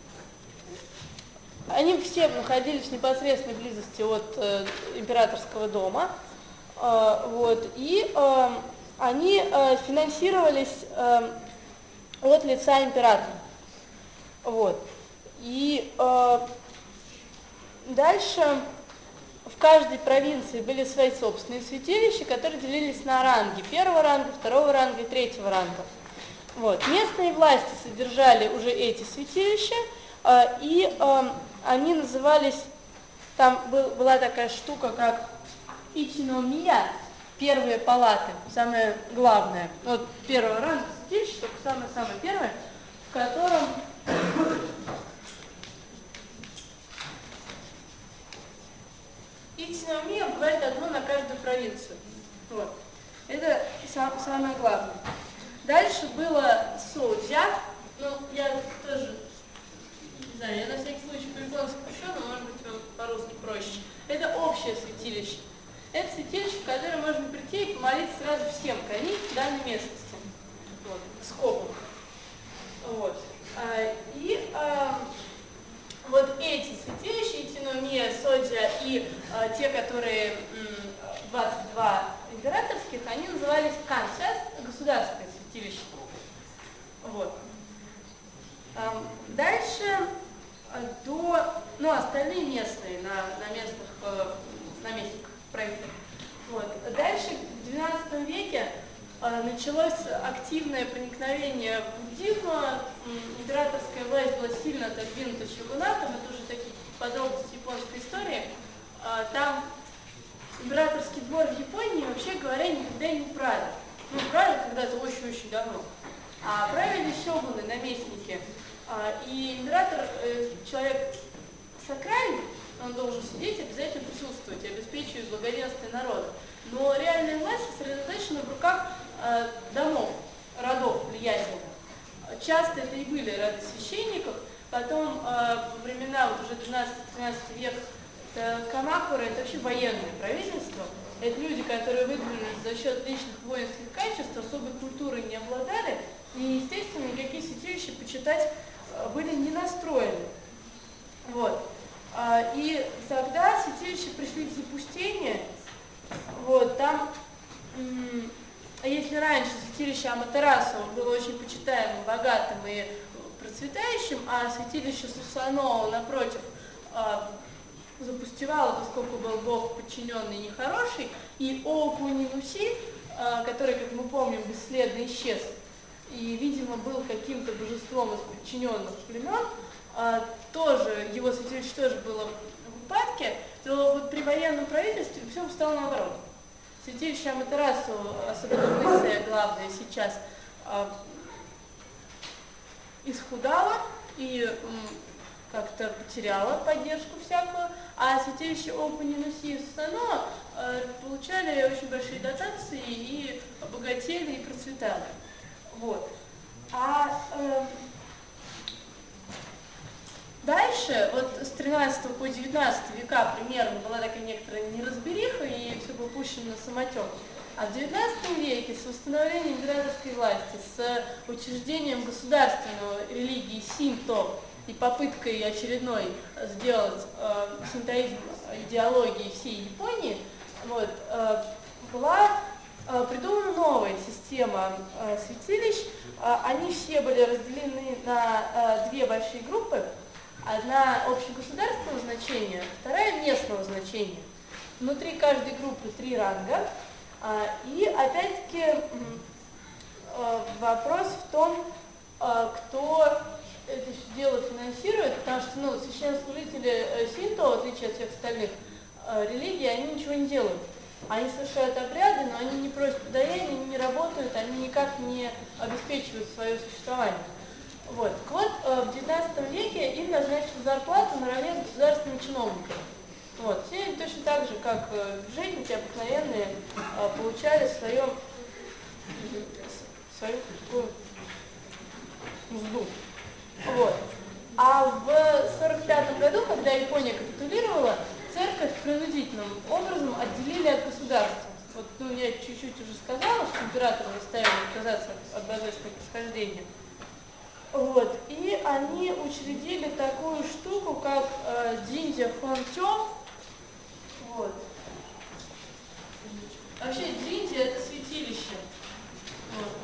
Они все находились в непосредственной близости от э, императорского дома. Э, вот. И э, они э, финансировались э, от лица императора. Вот. И э, дальше в каждой провинции были свои собственные святилища, которые делились на ранги первого ранга, второго ранга и третьего ранга. Вот. Местные власти содержали уже эти святилища, э, и э, они назывались, там был, была такая штука, как ичиномия, первые палаты, самое главное, вот первого ранга святилища, только самое-самое первое, в котором ичиномия бывает одно на каждую провинцию. Вот. Это сам, самое главное. Дальше было соудзя, ну я тоже, не знаю, я на всякий случай по-японски пишу, но может быть вам по-русски проще. Это общее святилище. Это святилище, в которое можно прийти и помолиться сразу всем ками данной местности. Вот, скопом. Вот. И а, вот эти святилища, ичиномия, соудзя и а, те, которые м, двадцать два императорских, они назывались кансяс, государственное святилище. Вот. А, дальше до, ну, остальные местные на, на местных наместниках, правителях. Вот. Дальше в двенадцатом веке началось активное проникновение буддизма, императорская власть была сильно отодвинута шёгунатом, это уже такие подробности японской истории. Там императорский двор в Японии, вообще говоря, никогда не правил. Ну, правил когда-то очень-очень давно. А правили сёгуны, наместники. И император, человек сакральный, он должен сидеть, обязательно присутствовать и обеспечивать благоденствие народа. Но реальная власть сосредоточена в руках э, домов, родов влиятельных. Часто это и были роды священников. Потом э, во времена вот уже двенадцатый-тринадцатый век это Камакура, это вообще военное правительство. Это люди, которые выдвинулись за счет личных воинских качеств, особой культурой не обладали, и, естественно, никакие святилища почитать э, были не настроены. Вот. И тогда святилища пришли в запустение. Вот, там, если раньше святилище Аматерасу было очень почитаемым, богатым и процветающим, а святилище Сусано, напротив, запустевало, поскольку был бог подчиненный и нехороший, и Окунинуси, который, как мы помним, бесследно исчез, и, видимо, был каким-то божеством из подчиненных племен, тоже, его святилище тоже было в упадке, то вот при военном правительстве все стало наоборот. Святилище Аматерасу, особенно в Нисе, главное сейчас, исхудало и как-то потеряло поддержку всякую, а святилище Окунинуси и Сусано получали очень большие дотации и обогатели и процветали. Вот. А э, дальше, вот с тринадцатого по девятнадцатый века примерно была такая некоторая неразбериха, и все было пущено на самотек. А в девятнадцатом веке с восстановлением императорской власти, с учреждением государственного религии синто и попыткой очередной сделать э, синтоизм идеологией всей Японии, вот, э, была э, придумана новая система э, святилищ. Э, они все были разделены на э, две большие группы. Одна общегосударственного значения, вторая местного значения. Внутри каждой группы три ранга. И опять-таки вопрос в том, кто это дело финансирует, потому что ну, священнослужители синто, в отличие от всех остальных религий, они ничего не делают. Они совершают обряды, но они не просят подаяния, они не работают, они никак не обеспечивают свое существование. Вот. Так вот, в девятнадцатом веке им назначили зарплату наравне с государственными чиновниками. Вот. Все они точно так же, как бюджетники обыкновенные, получали свое, свою такую мзду. Вот. А в сорок пятом году, когда Япония капитулировала, церковь принудительным образом отделили от государства. Вот, ну, я чуть-чуть уже сказала, что император заставил отказаться от божественного происхождения. Вот. И они учредили такую штуку, как э, Дзиндзя Хонтё. Вот. Вообще Дзиндзя это святилище. Вот.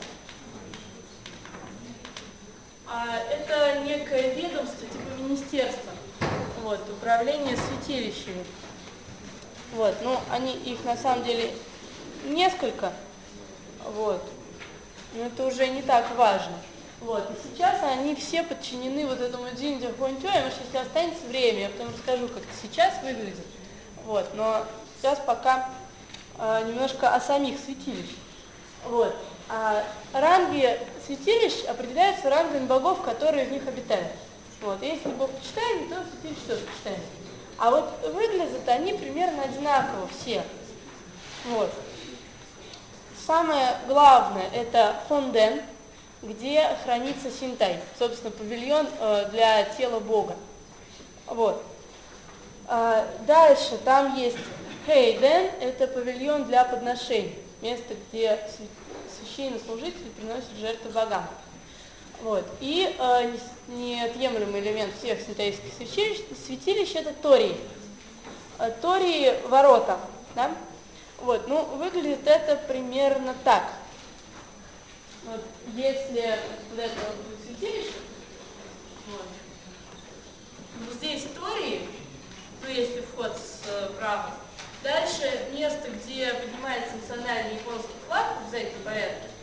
А это некое ведомство, типа министерства. Вот, управление святилищами. Вот, ну, они их на самом деле несколько. Вот. Но это уже не так важно. Вот, и сейчас они все подчинены вот этому Дзиндзя Хонтё, и, может, если останется время, я потом расскажу, как это сейчас выглядит. Вот, но сейчас пока э, немножко о самих святилищах. Вот, а ранги святилищ определяются рангами богов, которые в них обитают. Вот, если бог почитаемый, то святилище тоже почитаемый. А вот выглядят они примерно одинаково все. Вот. Самое главное это Хонден, где хранится синтай, собственно, павильон э, для тела Бога. Вот. А дальше там есть Хейден, это павильон для подношений, место, где священнослужители приносят жертвы богам. Вот. И э, неотъемлемый элемент всех синтаистских святилищ, святилищ это Тории. Э, Тории ворота. Да? Вот. Ну, выглядит это примерно так. Вот, если вот это вот святилище, вот, вот здесь Тории, ну если вход справа, дальше место, где поднимается национальный японский флаг в обязательном порядке,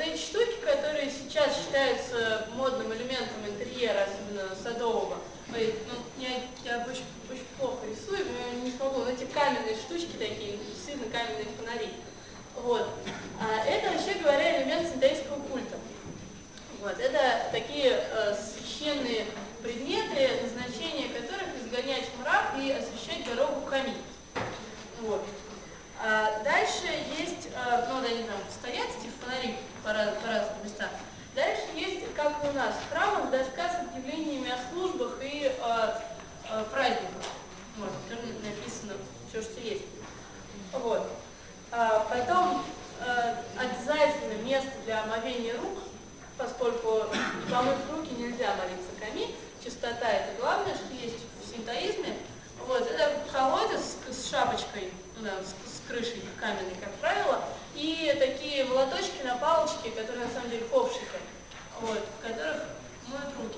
эти штуки, которые сейчас считаются модным элементом интерьера, особенно садового, ой, ну, я, я очень, очень плохо рисую, но я не смогу, но эти каменные штучки такие, действительно каменные фонари. Вот. А это, вообще говоря, элемент синтаистского культа. Вот. Это такие э, священные предметы, назначение которых изгонять мрак и освещать дорогу Ками. Вот. А дальше есть, э, ну, да, не знаю, стоят эти фонари по, раз, по разным местам. Дальше есть, как и у нас в храмах, доска с объявлениями о службах и э, э, праздниках. Вот, там написано все, что есть. Вот. А потом э, обязательно место для омовения рук, поскольку не помыв руки нельзя молиться Ками. Чистота — это главное, что есть в синтоизме. Вот, это колодец с, с шапочкой, да, с, с крышей каменной, как правило, и такие молоточки на палочке, которые на самом деле ковшики, вот, в которых моют руки.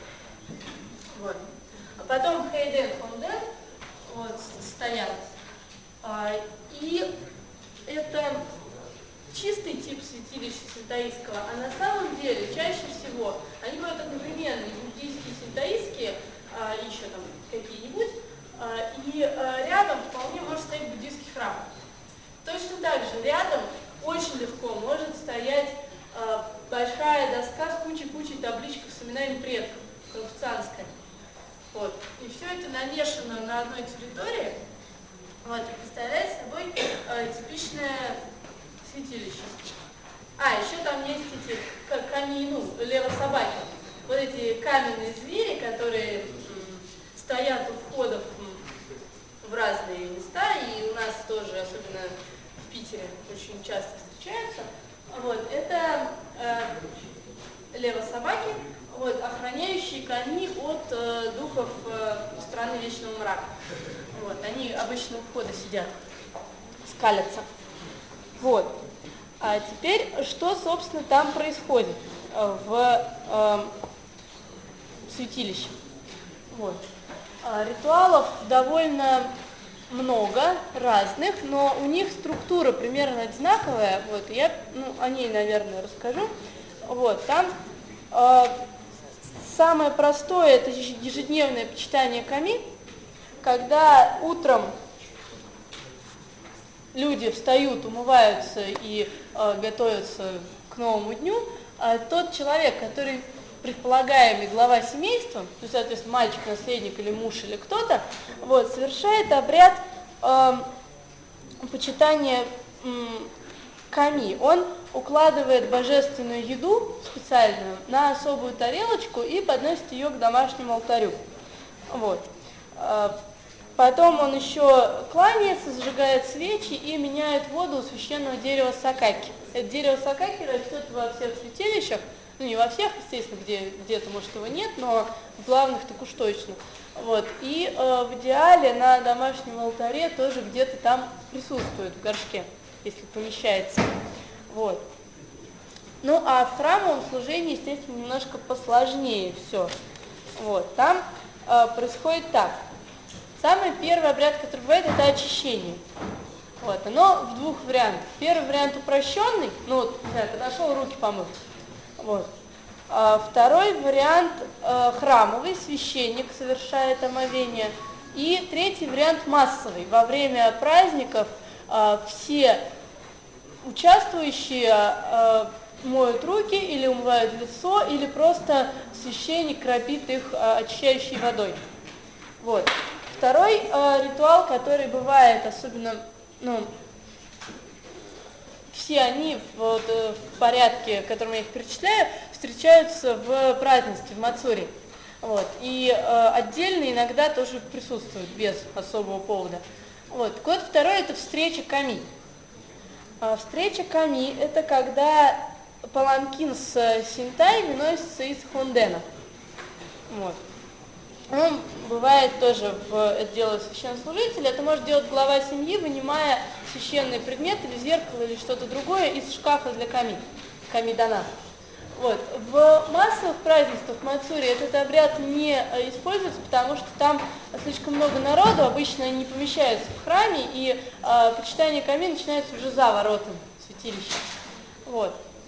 Вот. А потом хейден, хонден, вот, стоят. А, и это чистый тип святилища синтоистского, а на самом деле чаще всего они бывают одновременно буддийские, синтоистские, а, еще там какие-нибудь, а, и а, рядом вполне может стоять буддийский храм. Точно так же рядом очень легко может стоять а, большая доска с кучей-кучей табличек с именами предков, конфуцианская. Вот. И все это намешано на одной территории, вот, и представляет собой а, типичное святилище. А, еще там есть эти, как камину, левособаки. Вот эти каменные звери, которые м, стоят у входов м, в разные места, и у нас тоже, особенно в Питере, очень часто встречаются. Вот, это э, левособаки, вот, охраняющие Ками от э, духов э, страны вечного мрака. Вот, они обычно у входа сидят, скалятся. Вот. А теперь, что, собственно, там происходит э, в э, святилище? Вот. А, ритуалов довольно много разных, но у них структура примерно одинаковая. Вот. Я ну, о ней, наверное, расскажу. Вот. Там э, самое простое — это ежедневное почитание Ками, когда утром люди встают, умываются и э, готовятся к новому дню, а тот человек, который предполагаемый глава семейства, то есть, соответственно, мальчик, наследник или муж или кто-то, вот, совершает обряд э, почитания э, Ками. Он укладывает божественную еду специальную на особую тарелочку и подносит ее к домашнему алтарю. Вот. Потом он еще кланяется, зажигает свечи и меняет воду у священного дерева сакаки. Это дерево сакаки растет во всех святилищах, ну не во всех, естественно, где, где-то, может, его нет, но в главных так уж точно. Вот. И э, в идеале на домашнем алтаре тоже где-то там присутствует в горшке, если помещается. Вот. Ну а в храмовом служении, естественно, немножко посложнее все. Вот. Там э, происходит так. Самый первый обряд, который бывает, это очищение. Вот, оно в двух вариантах. Первый вариант упрощенный, ну вот, не знаю, подошел, руки помыл. Вот. А второй вариант э, храмовый, священник совершает омовение. И третий вариант массовый. Во время праздников э, все участвующие э, моют руки или умывают лицо, или просто священник кропит их э, очищающей водой. Вот. Второй э, ритуал, который бывает, особенно, ну, все они вот, э, в порядке, которым я их перечисляю, встречаются в празднестве, в Мацури. Вот. И э, отдельно иногда тоже присутствуют без особого повода. Вот. Год второй — это встреча Ками. А встреча Ками — это когда паланкин с синтай выносится из хондена. Вот. Он бывает тоже, в, это делает священнослужитель, это может делать глава семьи, вынимая священный предмет или зеркало или что-то другое из шкафа для Ками, Ками-дана. Вот. В массовых празднествах Мацури этот обряд не используется, потому что там слишком много народу, обычно они не помещаются в храме, и э, почитание Ками начинается уже за воротами святилища. Вот.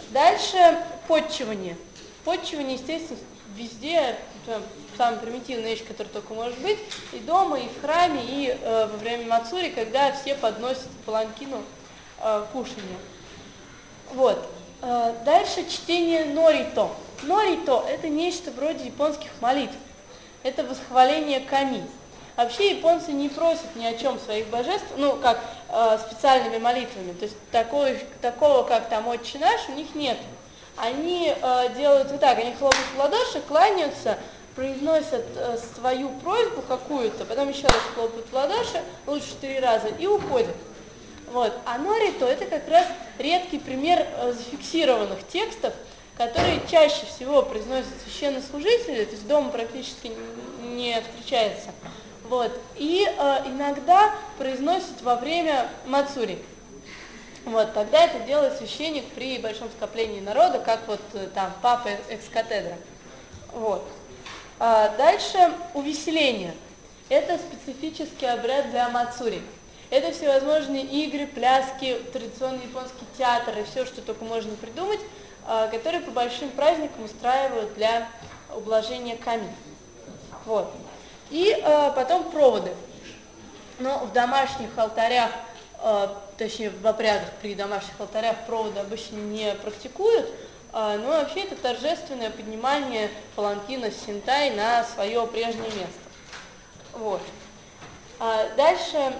Дальше подчивание. Подчивание, естественно, везде, это самая примитивная вещь, которая только может быть, и дома, и в храме, и э, во время мацури, когда все подносят паланкину э, кушанье. Вот. Э, дальше чтение норито. Норито – это нечто вроде японских молитв. Это восхваление ками. Вообще японцы не просят ни о чем своих божеств, ну, как э, специальными молитвами. То есть такого, такого, как там «Отче наш», у них нет. Они э, делают вот так, они хлопают в ладоши, кланяются, произносят э, свою просьбу какую-то, потом еще раз хлопают в ладоши, лучше три раза, и уходят. Вот. А норито – это как раз редкий пример э, зафиксированных текстов, которые чаще всего произносят священнослужители, то есть дома практически не встречается. Вот. И э, иногда произносят во время мацури. Вот. Тогда это делает священник при большом скоплении народа, как вот э, там папа экс-катедра. Вот. А дальше увеселение. Это специфический обряд для мацури. Это всевозможные игры, пляски, традиционный японский театр и все, что только можно придумать, э, которые по большим праздникам устраивают для ублажения ками. Вот. И э, потом проводы. Но в домашних алтарях, э, точнее в обрядах при домашних алтарях проводы обычно не практикуют, э, но вообще это торжественное поднимание паланкина синтай на свое прежнее место. Вот. А дальше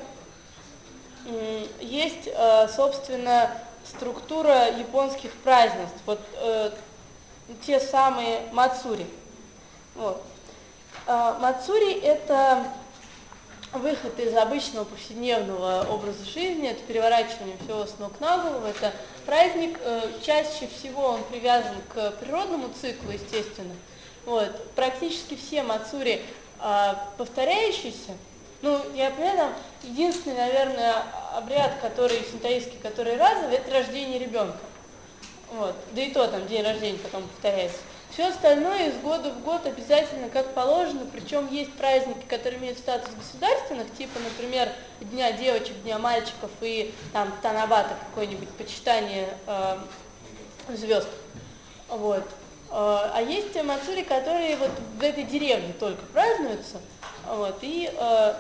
э, есть, э, собственно, структура японских празднеств. Вот э, те самые мацури. Вот. Мацури – это выход из обычного повседневного образа жизни, это переворачивание всего с ног на голову, это праздник, чаще всего он привязан к природному циклу, естественно. Вот. Практически все мацури повторяющиеся, ну, я понимаю, там единственный, наверное, обряд, который синтоистский, который разовый, это рождение ребенка. Вот. Да и то там день рождения потом повторяется. Все остальное из года в год обязательно как положено, причем есть праздники, которые имеют статус государственных, типа, например, Дня девочек, Дня мальчиков и там Танабата, какое-нибудь почитание э, звезд. Вот. Э, а есть мацури, которые вот в этой деревне только празднуются, вот, и э,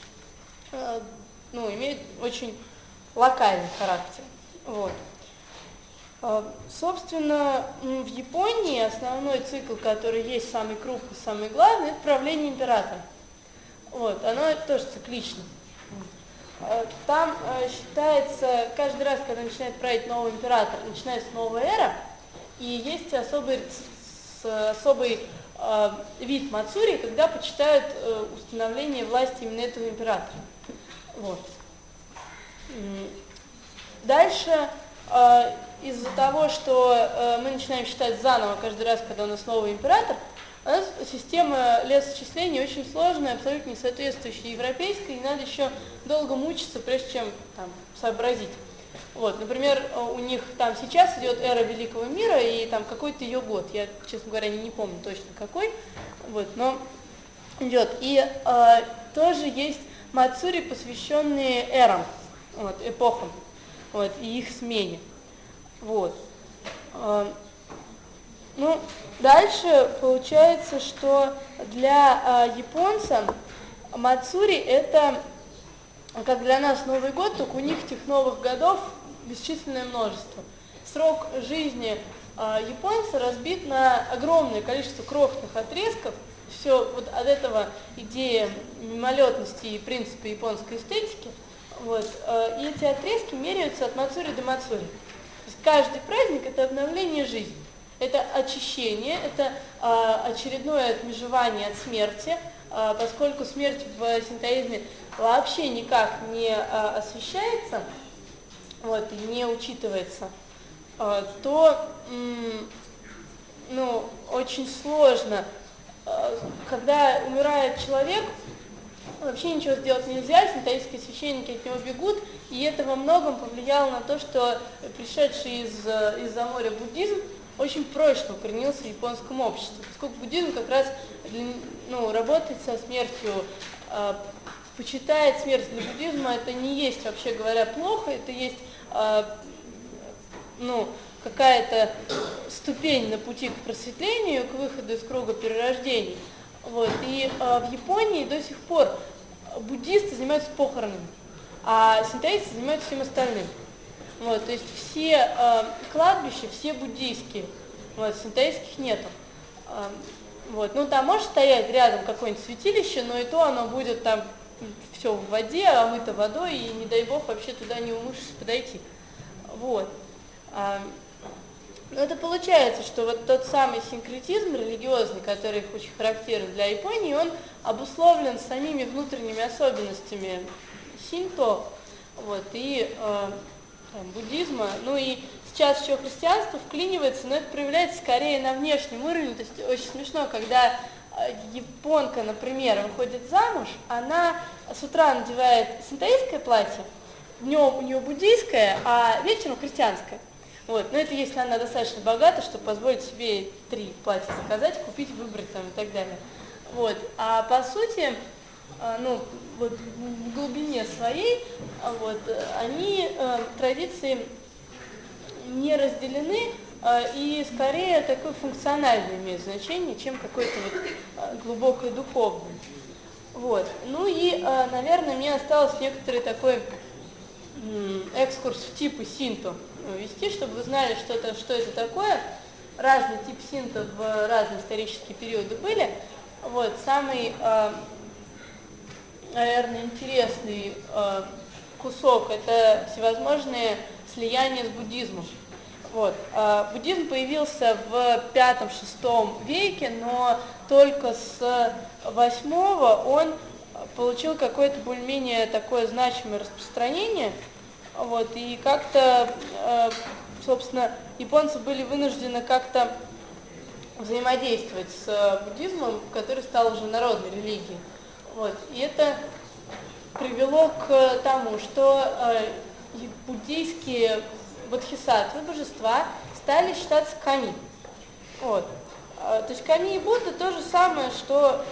э, ну, имеют очень локальный характер. Вот. Собственно, в Японии основной цикл, который есть, самый крупный, самый главный, это правление императора. Вот, оно тоже циклично. Там считается, каждый раз, когда начинает править новый император, начинается новая эра, и есть особый, особый э, вид мацури, когда почитают э, установление власти именно этого императора. Вот. Дальше э, из-за того, что э, мы начинаем считать заново каждый раз, когда у нас новый император, у нас система лесочисления очень сложная, абсолютно не соответствующая европейской, и надо еще долго мучиться, прежде чем там, сообразить. Вот, например, у них там сейчас идет эра Великого мира, и там какой-то ее год, я, честно говоря, не, не помню точно какой, вот, но идет. И э, тоже есть мацури, посвященные эрам, вот, эпохам, вот, и их смене. Вот. Ну, дальше получается, что для э, японца мацури это, как для нас Новый год, только у них этих новых годов бесчисленное множество. Срок жизни э, японца разбит на огромное количество крохотных отрезков. Все вот от этого идея мимолетности и принципа японской эстетики. Вот, э, и эти отрезки меряются от мацури до мацури. То есть каждый праздник – это обновление жизни. Это очищение, это а, очередное отмежевание от смерти, а, поскольку смерть в синтоизме вообще никак не а, освещается, вот, и не учитывается, а, то м, ну, очень сложно, а, когда умирает человек, вообще ничего сделать нельзя, синтоистские священники от него бегут, и это во многом повлияло на то, что пришедший из, из-за моря буддизм очень прочно укоренился в японском обществе, поскольку буддизм как раз ну, работает со смертью, э, почитает смерть для буддизма, это не есть, вообще говоря, плохо, это есть э, ну, какая-то ступень на пути к просветлению, к выходу из круга перерождений. Вот. И э, в Японии до сих пор буддисты занимаются похоронами, а синтоисты занимаются всем остальным. Вот, то есть все э, кладбища, все буддийские, вот, синтоистских нету. Э, вот, ну там может стоять рядом какое-нибудь святилище, но и то оно будет там все в воде, омыто водой, и не дай бог вообще туда не умывшись подойти. Вот. А, но это получается, что вот тот самый синкретизм религиозный, который очень характерен для Японии, он обусловлен самими внутренними особенностями синто, вот, и э, там, буддизма. Ну и сейчас еще христианство вклинивается, но это проявляется скорее на внешнем уровне. То есть очень смешно, когда японка, например, выходит замуж, она с утра надевает синтоистское платье, днем у нее буддийское, а вечером христианское. Вот. Но это если она достаточно богата, чтобы позволить себе три платья заказать, купить, выбрать там, и так далее. Вот. А по сути, ну, вот в глубине своей, вот, они, традиции не разделены, и скорее такое функциональное имеет значение, чем какое-то вот глубокое духовное. Вот. Ну и, наверное, мне осталось некоторый такой экскурс в типы синто вести, чтобы вы знали, что это, что это такое. Разные типы синто в разные исторические периоды были. Вот. Самый, наверное, интересный кусок – это всевозможные слияния с буддизмом. Вот. Буддизм появился в пятом-шестом веке, но только с восьмого он получил какое-то более-менее такое значимое распространение. Вот. И как-то, собственно, японцы были вынуждены как-то взаимодействовать с буддизмом, который стал уже народной религией. Вот. И это привело к тому, что буддийские бодхисаттвы, божества, стали считаться ками. Вот. То есть ками и Будда то же самое, что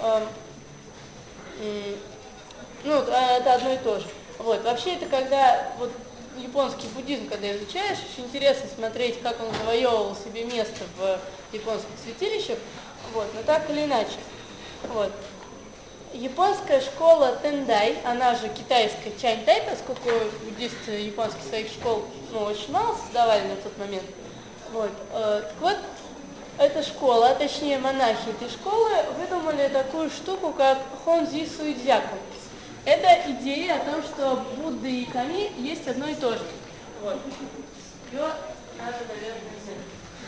э, ну, это одно и то же. Вот. Вообще это когда вот, японский буддизм, когда изучаешь, очень интересно смотреть, как он завоевывал себе место в японских святилищах, вот, но так или иначе. Вот. Японская школа Тендай, она же китайская Чаньтай, поскольку буддисты японских своих школ ну, очень мало создавали на тот момент. Вот, э, вот эта школа, а точнее монахи этой школы, выдумали такую штуку, как Хонзи Суидзяку. Это идея о том, что Будда и Ками есть одно и то же. Вот. Ее надо, наверное, взять.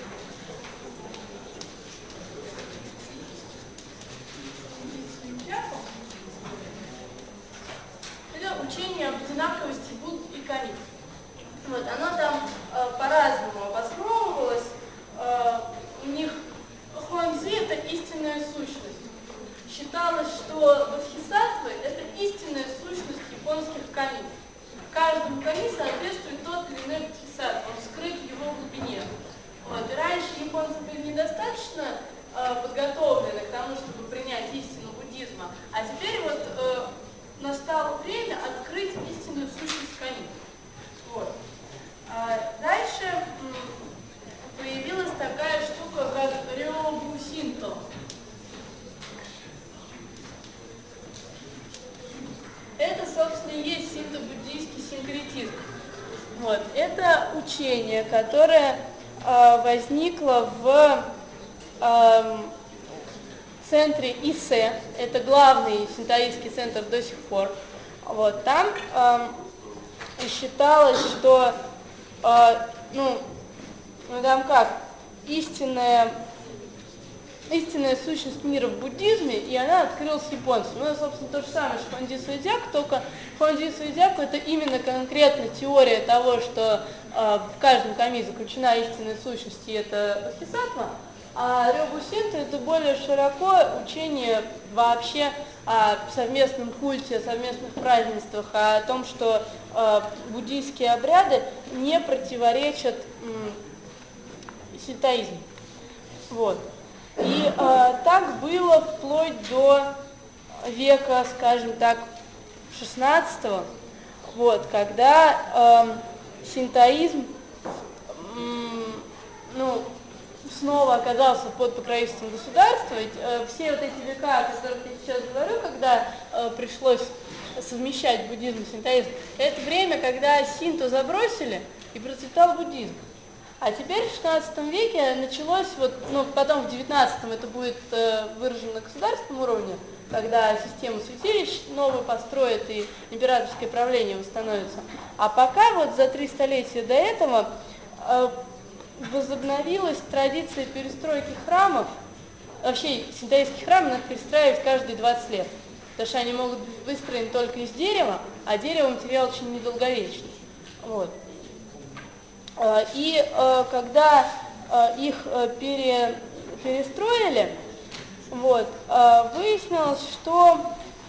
Это учение об одинаковости Будд и Ками. Вот, оно там э, по-разному обосновывалось. Э, у них Хуанзи – это истинная сущность. Считалось, что бодхисаттвы – это истинная сущность японских ками. Каждому ками соответствует тот или иной бодхисаттва, он скрыт в его глубине. Вот. И раньше японцы были недостаточно э, подготовлены к тому, чтобы принять истину буддизма, а теперь вот э, настало время открыть истинную сущность ками. Вот. А дальше м, появилась такая штука, как Рёбу Синто. Это, собственно, и есть синто-буддийский синкретизм. Вот. Это учение, которое э, возникло в э, центре Исе, это главный синтоистский центр до сих пор. Вот. Там э, считалось, что э, ну, ну, там как, истинная истинная сущность мира в буддизме, и она открылась японцам. Ну, это, собственно, то же самое, что Хонзи Суидзяку, только Хонзи Суидзяку это именно конкретно теория того, что э, в каждом ками заключена истинная сущность, и это бодхисаттва, а Рёбу Синто это более широко учение вообще о совместном культе, о совместных празднествах, о том, что э, буддийские обряды не противоречат м, синтоизму. Вот. И э, так было вплоть до века, скажем так, шестнадцатого, вот, когда э, синтоизм э, ну, снова оказался под покровительством государства. Ведь э, все вот эти века, о которых я сейчас говорю, когда э, пришлось совмещать буддизм и синтоизм, это время, когда синто забросили и процветал буддизм. А теперь в шестнадцатом веке началось, вот, ну, потом в девятнадцатом это будет э, выражено на государственном уровне, когда систему святилищ новую построят и императорское правление восстановится. А пока вот за три столетия до этого э, возобновилась традиция перестройки храмов. Вообще синтоистские храмы надо перестраивать каждые двадцать лет, потому что они могут быть выстроены только из дерева, а дерево материал очень недолговечный. Вот. И когда их пере, перестроили, вот, выяснилось, что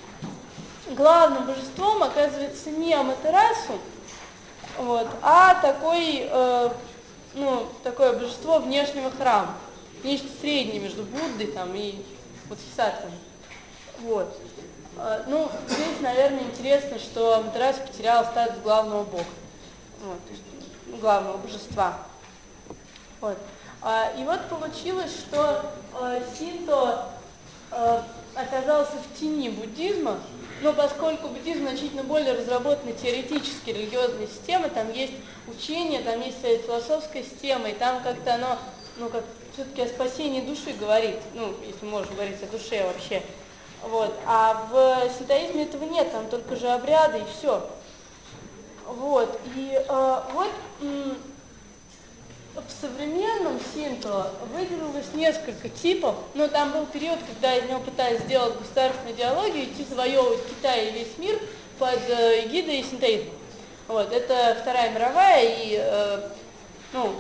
главным божеством оказывается не Аматерасу, вот, а такой, ну, такое божество внешнего храма, нечто среднее между Буддой там, и Бодхисаттвой. Вот. Ну, здесь, наверное, интересно, что Аматерасу потерял статус главного бога. Вот, главного божества. Вот. А, и вот получилось, что а, синто а, оказался в тени буддизма, но поскольку буддизм значительно более разработанная теоретически религиозная система, там есть учение, там есть своя философская система, и там как-то оно, ну, как все-таки о спасении души говорит, ну, если можно говорить о душе вообще. Вот. А в синтоизме этого нет, там только же обряды и все. Вот, и э, вот м, в современном синто выделилось несколько типов, но там был период, когда из него пытались сделать государственную идеологию, идти завоевывать Китай и весь мир под э, эгидой синтоизма. Вот, это Вторая мировая, и э, ну,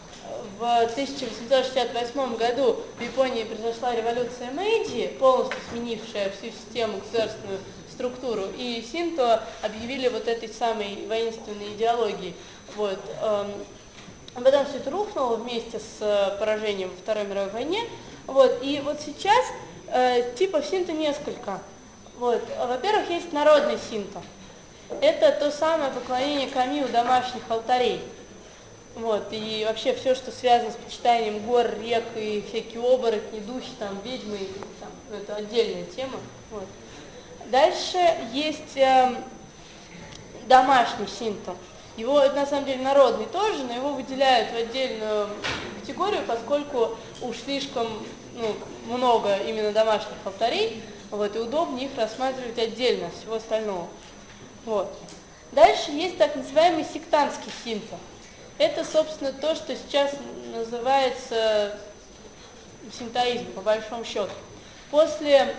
в тысяча восемьсот шестьдесят восьмом году в Японии произошла революция Мэйдзи, полностью сменившая всю систему государственную структуру, и синто объявили вот этой самой воинственной идеологией. Вот. Потом все это рухнуло вместе с поражением во Второй мировой войне. Вот. И вот сейчас э, типов синто несколько. Вот. Во-первых, есть народный синто. Это то самое поклонение камию домашних алтарей. Вот, и вообще все, что связано с почитанием гор, рек и всякие оборотни, духи, там, ведьмы, там, это отдельная тема. Вот. Дальше есть э, домашний синто. Его, это на самом деле народный тоже, но его выделяют в отдельную категорию, поскольку уж слишком ну, много именно домашних алтарей, вот, и удобнее их рассматривать отдельно от всего остального. Вот. Дальше есть так называемый сектантский синто. Это, собственно, то, что сейчас называется синтоизм, по большому счету. После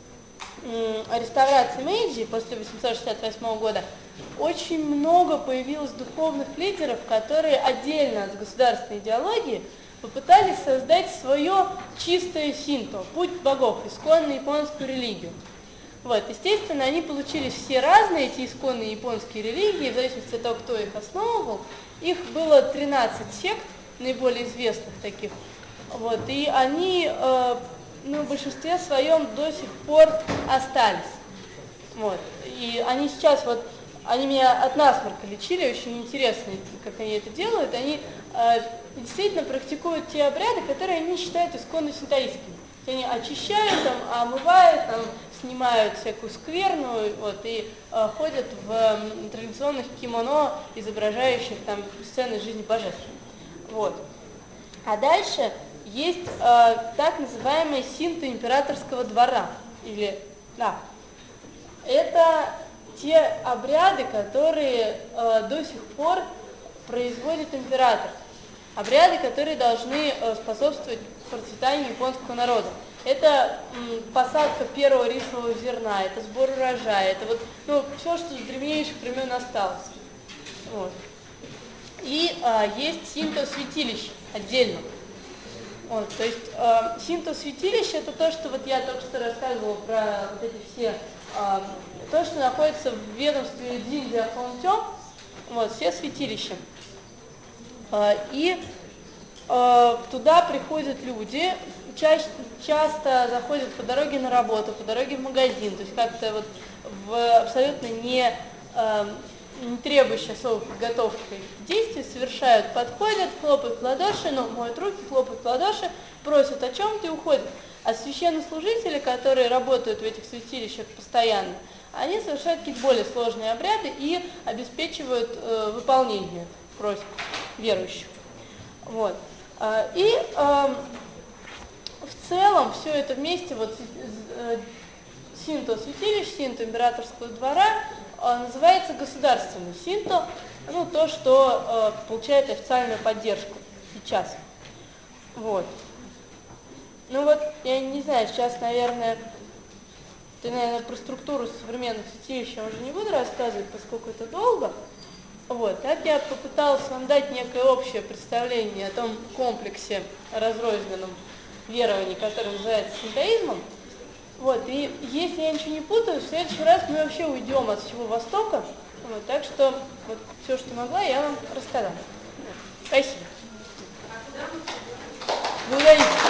м, реставрации Мэйдзи, после восемьсот шестьдесят восьмого года, очень много появилось духовных лидеров, которые отдельно от государственной идеологии попытались создать свое чистое синто, путь богов, исконную японскую религию. Вот, естественно, они получились все разные, эти исконные японские религии, в зависимости от того, кто их основывал. Их было тринадцать сект, наиболее известных таких, вот, и они э, ну, в большинстве своем до сих пор остались. Вот, и они сейчас, вот, они меня от насморка лечили, очень интересно, как они это делают. Они э, действительно практикуют те обряды, которые они считают исконно синтоистскими. Они очищают, там, омывают, там, снимают всякую скверну, вот, и э, ходят в э, традиционных кимоно, изображающих там сцены жизни божеств. Вот. А дальше есть э, так называемое синто императорского двора. Или, да, это те обряды, которые э, до сих пор производит император. Обряды, которые должны э, способствовать процветанию японского народа. Это м, посадка первого рисового зерна, это сбор урожая, это вот, ну, все, что с древнейших времен осталось. Вот. И э, есть синто-святилище отдельно. Вот, то есть э, синто-святилище это то, что вот я только что рассказывала про вот эти все, э, то, что находится в ведомстве Дзиндзя Хонтё, вот, все святилища. Э, и э, туда приходят люди, чаще, часто заходят по дороге на работу, по дороге в магазин, то есть как-то вот в абсолютно не, э, не требующие особой подготовки действий, совершают, подходят, хлопают в ладоши, ну, моют руки, хлопают в ладоши, просят о чем-то и уходят. А священнослужители, которые работают в этих святилищах постоянно, они совершают какие-то более сложные обряды и обеспечивают э, выполнение просьб верующих. Вот. И э, в целом все это вместе, вот э, синто святилищ, синто императорского двора, э, называется государственный синто, ну то, что э, получает официальную поддержку сейчас. Вот. Ну вот, я не знаю, сейчас, наверное, ты, наверное, про структуру современных святилищ я уже не буду рассказывать, поскольку это долго. Вот, так я попыталась вам дать некое общее представление о том комплексе разрозненном верований, который называется синтоизмом. Вот, и если я ничего не путаю, в следующий раз мы вообще уйдем от всего Востока. Вот, так что вот все, что могла, я вам рассказала. Спасибо. Благодарю.